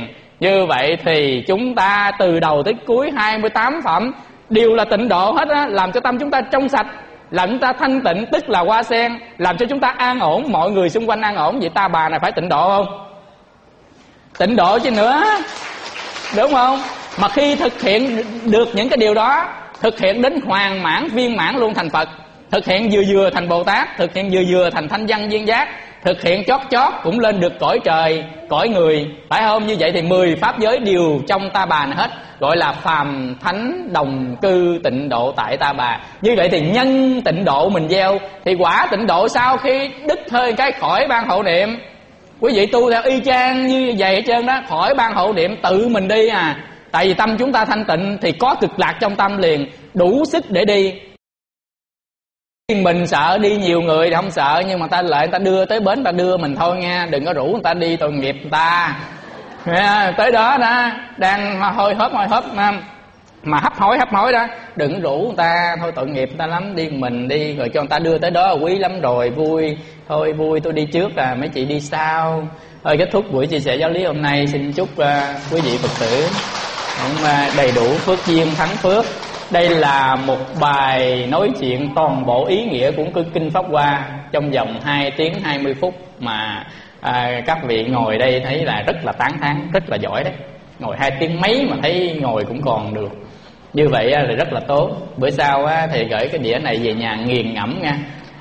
Như vậy thì chúng ta từ đầu tới cuối 28 phẩm đều là tịnh độ hết á, làm cho tâm chúng ta trong sạch, làm chúng ta thanh tịnh, tức là hoa sen, làm cho chúng ta an ổn, mọi người xung quanh an ổn. Vậy ta bà này phải tịnh độ không? Tịnh độ chứ nữa, đúng không? Mà khi thực hiện được những cái điều đó, thực hiện đến hoàn mãn, viên mãn luôn thành Phật, thực hiện vừa thành Bồ Tát, thực hiện vừa thành thanh văn viên giác, thực hiện chót cũng lên được cõi trời, cõi người, phải không? Như vậy thì 10 pháp giới đều trong ta bà này hết, gọi là phàm thánh đồng cư tịnh độ tại ta bà. Như vậy thì nhân tịnh độ mình gieo thì quả tịnh độ sau khi đứt hơi cái khỏi ban hộ niệm. Quý vị tu theo y chang như vậy hết trơn đó, khỏi ban hộ niệm tự mình đi à. Tại vì tâm chúng ta thanh tịnh thì có cực lạc trong tâm liền, đủ sức để đi. Mình sợ đi nhiều người thì không sợ, nhưng mà ta lại người ta đưa tới bến, ta đưa mình thôi nha, đừng có rủ người ta đi tội nghiệp người ta. Tới đó đó đang hôi hớp mà hấp hối đó, đừng rủ người ta, thôi tội nghiệp người ta lắm, đi mình đi, rồi cho người ta đưa tới đó quý lắm rồi, vui thôi, vui tôi đi trước à, mấy chị đi sau. Thôi kết thúc buổi chia sẻ giáo lý hôm nay, xin chúc quý vị Phật tử cũng đầy đủ phước duyên thắng phước. Đây là một bài nói chuyện toàn bộ ý nghĩa của kinh Pháp Hoa trong vòng 2 tiếng 20 phút mà các vị ngồi đây thấy là rất là tán thán, rất là giỏi đấy. Ngồi 2 tiếng mấy mà thấy ngồi cũng còn được. Như vậy là rất là tốt. Bữa sau thì gửi cái đĩa này về nhà nghiền ngẫm nha.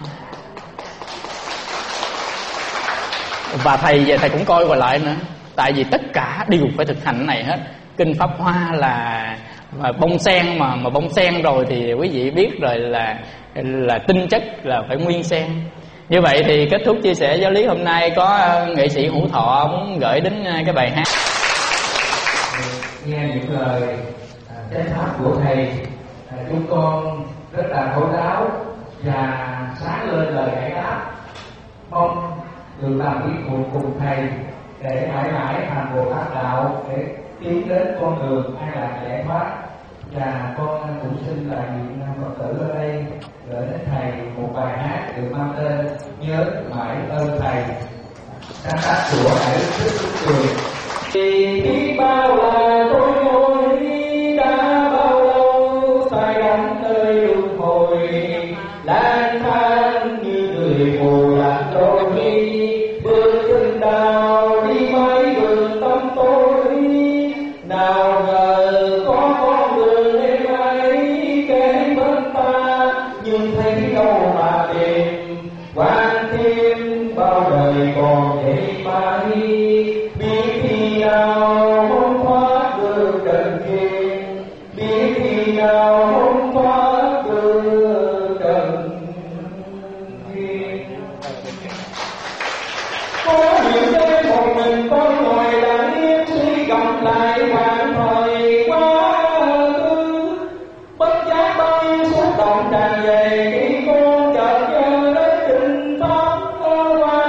Và thầy về thầy cũng coi qua lại nữa. Tại vì tất cả đều phải thực hành cái này hết. Kinh Pháp Hoa là bông sen mà bông sen rồi thì quý vị biết rồi là tinh chất là phải nguyên sen. Như vậy thì kết thúc chia sẻ giáo lý hôm nay, có nghệ sĩ Hữu Thọ muốn gửi đến cái bài hát. Nghe những lời chánh pháp của thầy, chúng con rất là thấu đáo và sáng lên lời giải đáp. Mong được làm việc cùng thầy để mãi mãi thành Bồ Tát đạo, để tiến đến con đường an lạc giải thoát. Và con cũng xin đại diện Phật tử ở đây gửi đến thầy một bài hát được mang tên Nhớ Mãi Ơn Thầy, sáng tác của Đại Đức Thích Đức Cường. Thì biết bao là tôi ngồi đã bao lâu tay đắm nơi luân hồi, lang thang như người mù lạc đôi bước chân đào đi mãi đường tâm tối. Nào ngờ có con đường êm ấy kế bên ta, nhưng thấy đâu mà tìm quan thêm bao đời còn vậy mãi. Biết khi nào không thoát được trần gian, biết khi nào không thoát được trần gian. Có nhiều đêm một mình tôi ngồi lặng yên suy gầm lại khoảng thời quá khứ, bất giác bao nhiêu xúc động tràn về khi con chợt nhớ đến tình pháp hoa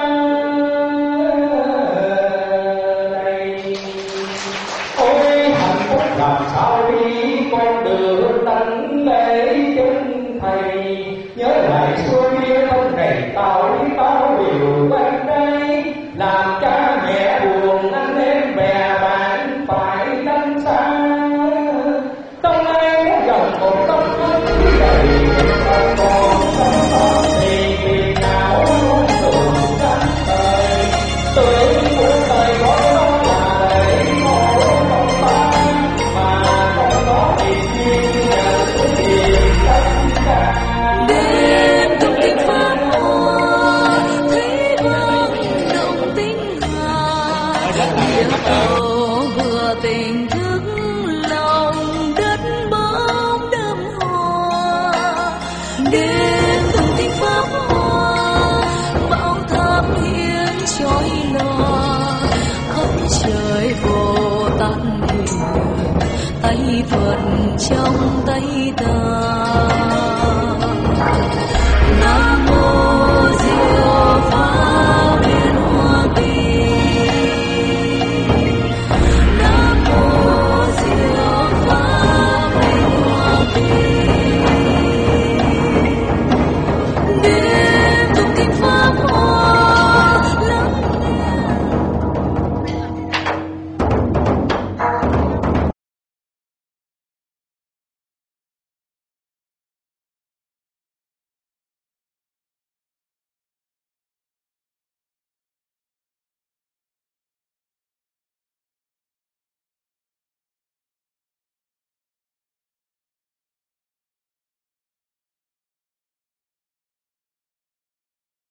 này. Ôi hạnh phúc làm sao đi con đường tánh lễ chân thầy, nhớ lại xưa kia thân này tao đi tao đều quanh đây, làm cha mẹ buồn anh em bè bạn phải đánh xa. Tâm ai muốn gần một tâm thức đầy không còn tâm pháp thì việc nào muốn tưởng cánh đời. Tưởng cuộc đời có đó là để khổ không ta, mà trong đó thì duyên nhờ tiền tất cả. Đêm trong tiếng Pháp Hoa thấy vang động tiếng Hà, điệu tàu vừa tỉnh thức lòng đất bóng đơm hoa. Đêm trong tiếng Pháp Hoa bão tháp hiên chói lòa, khắp trời Bồ Tát người, tay Phật trong tay ta.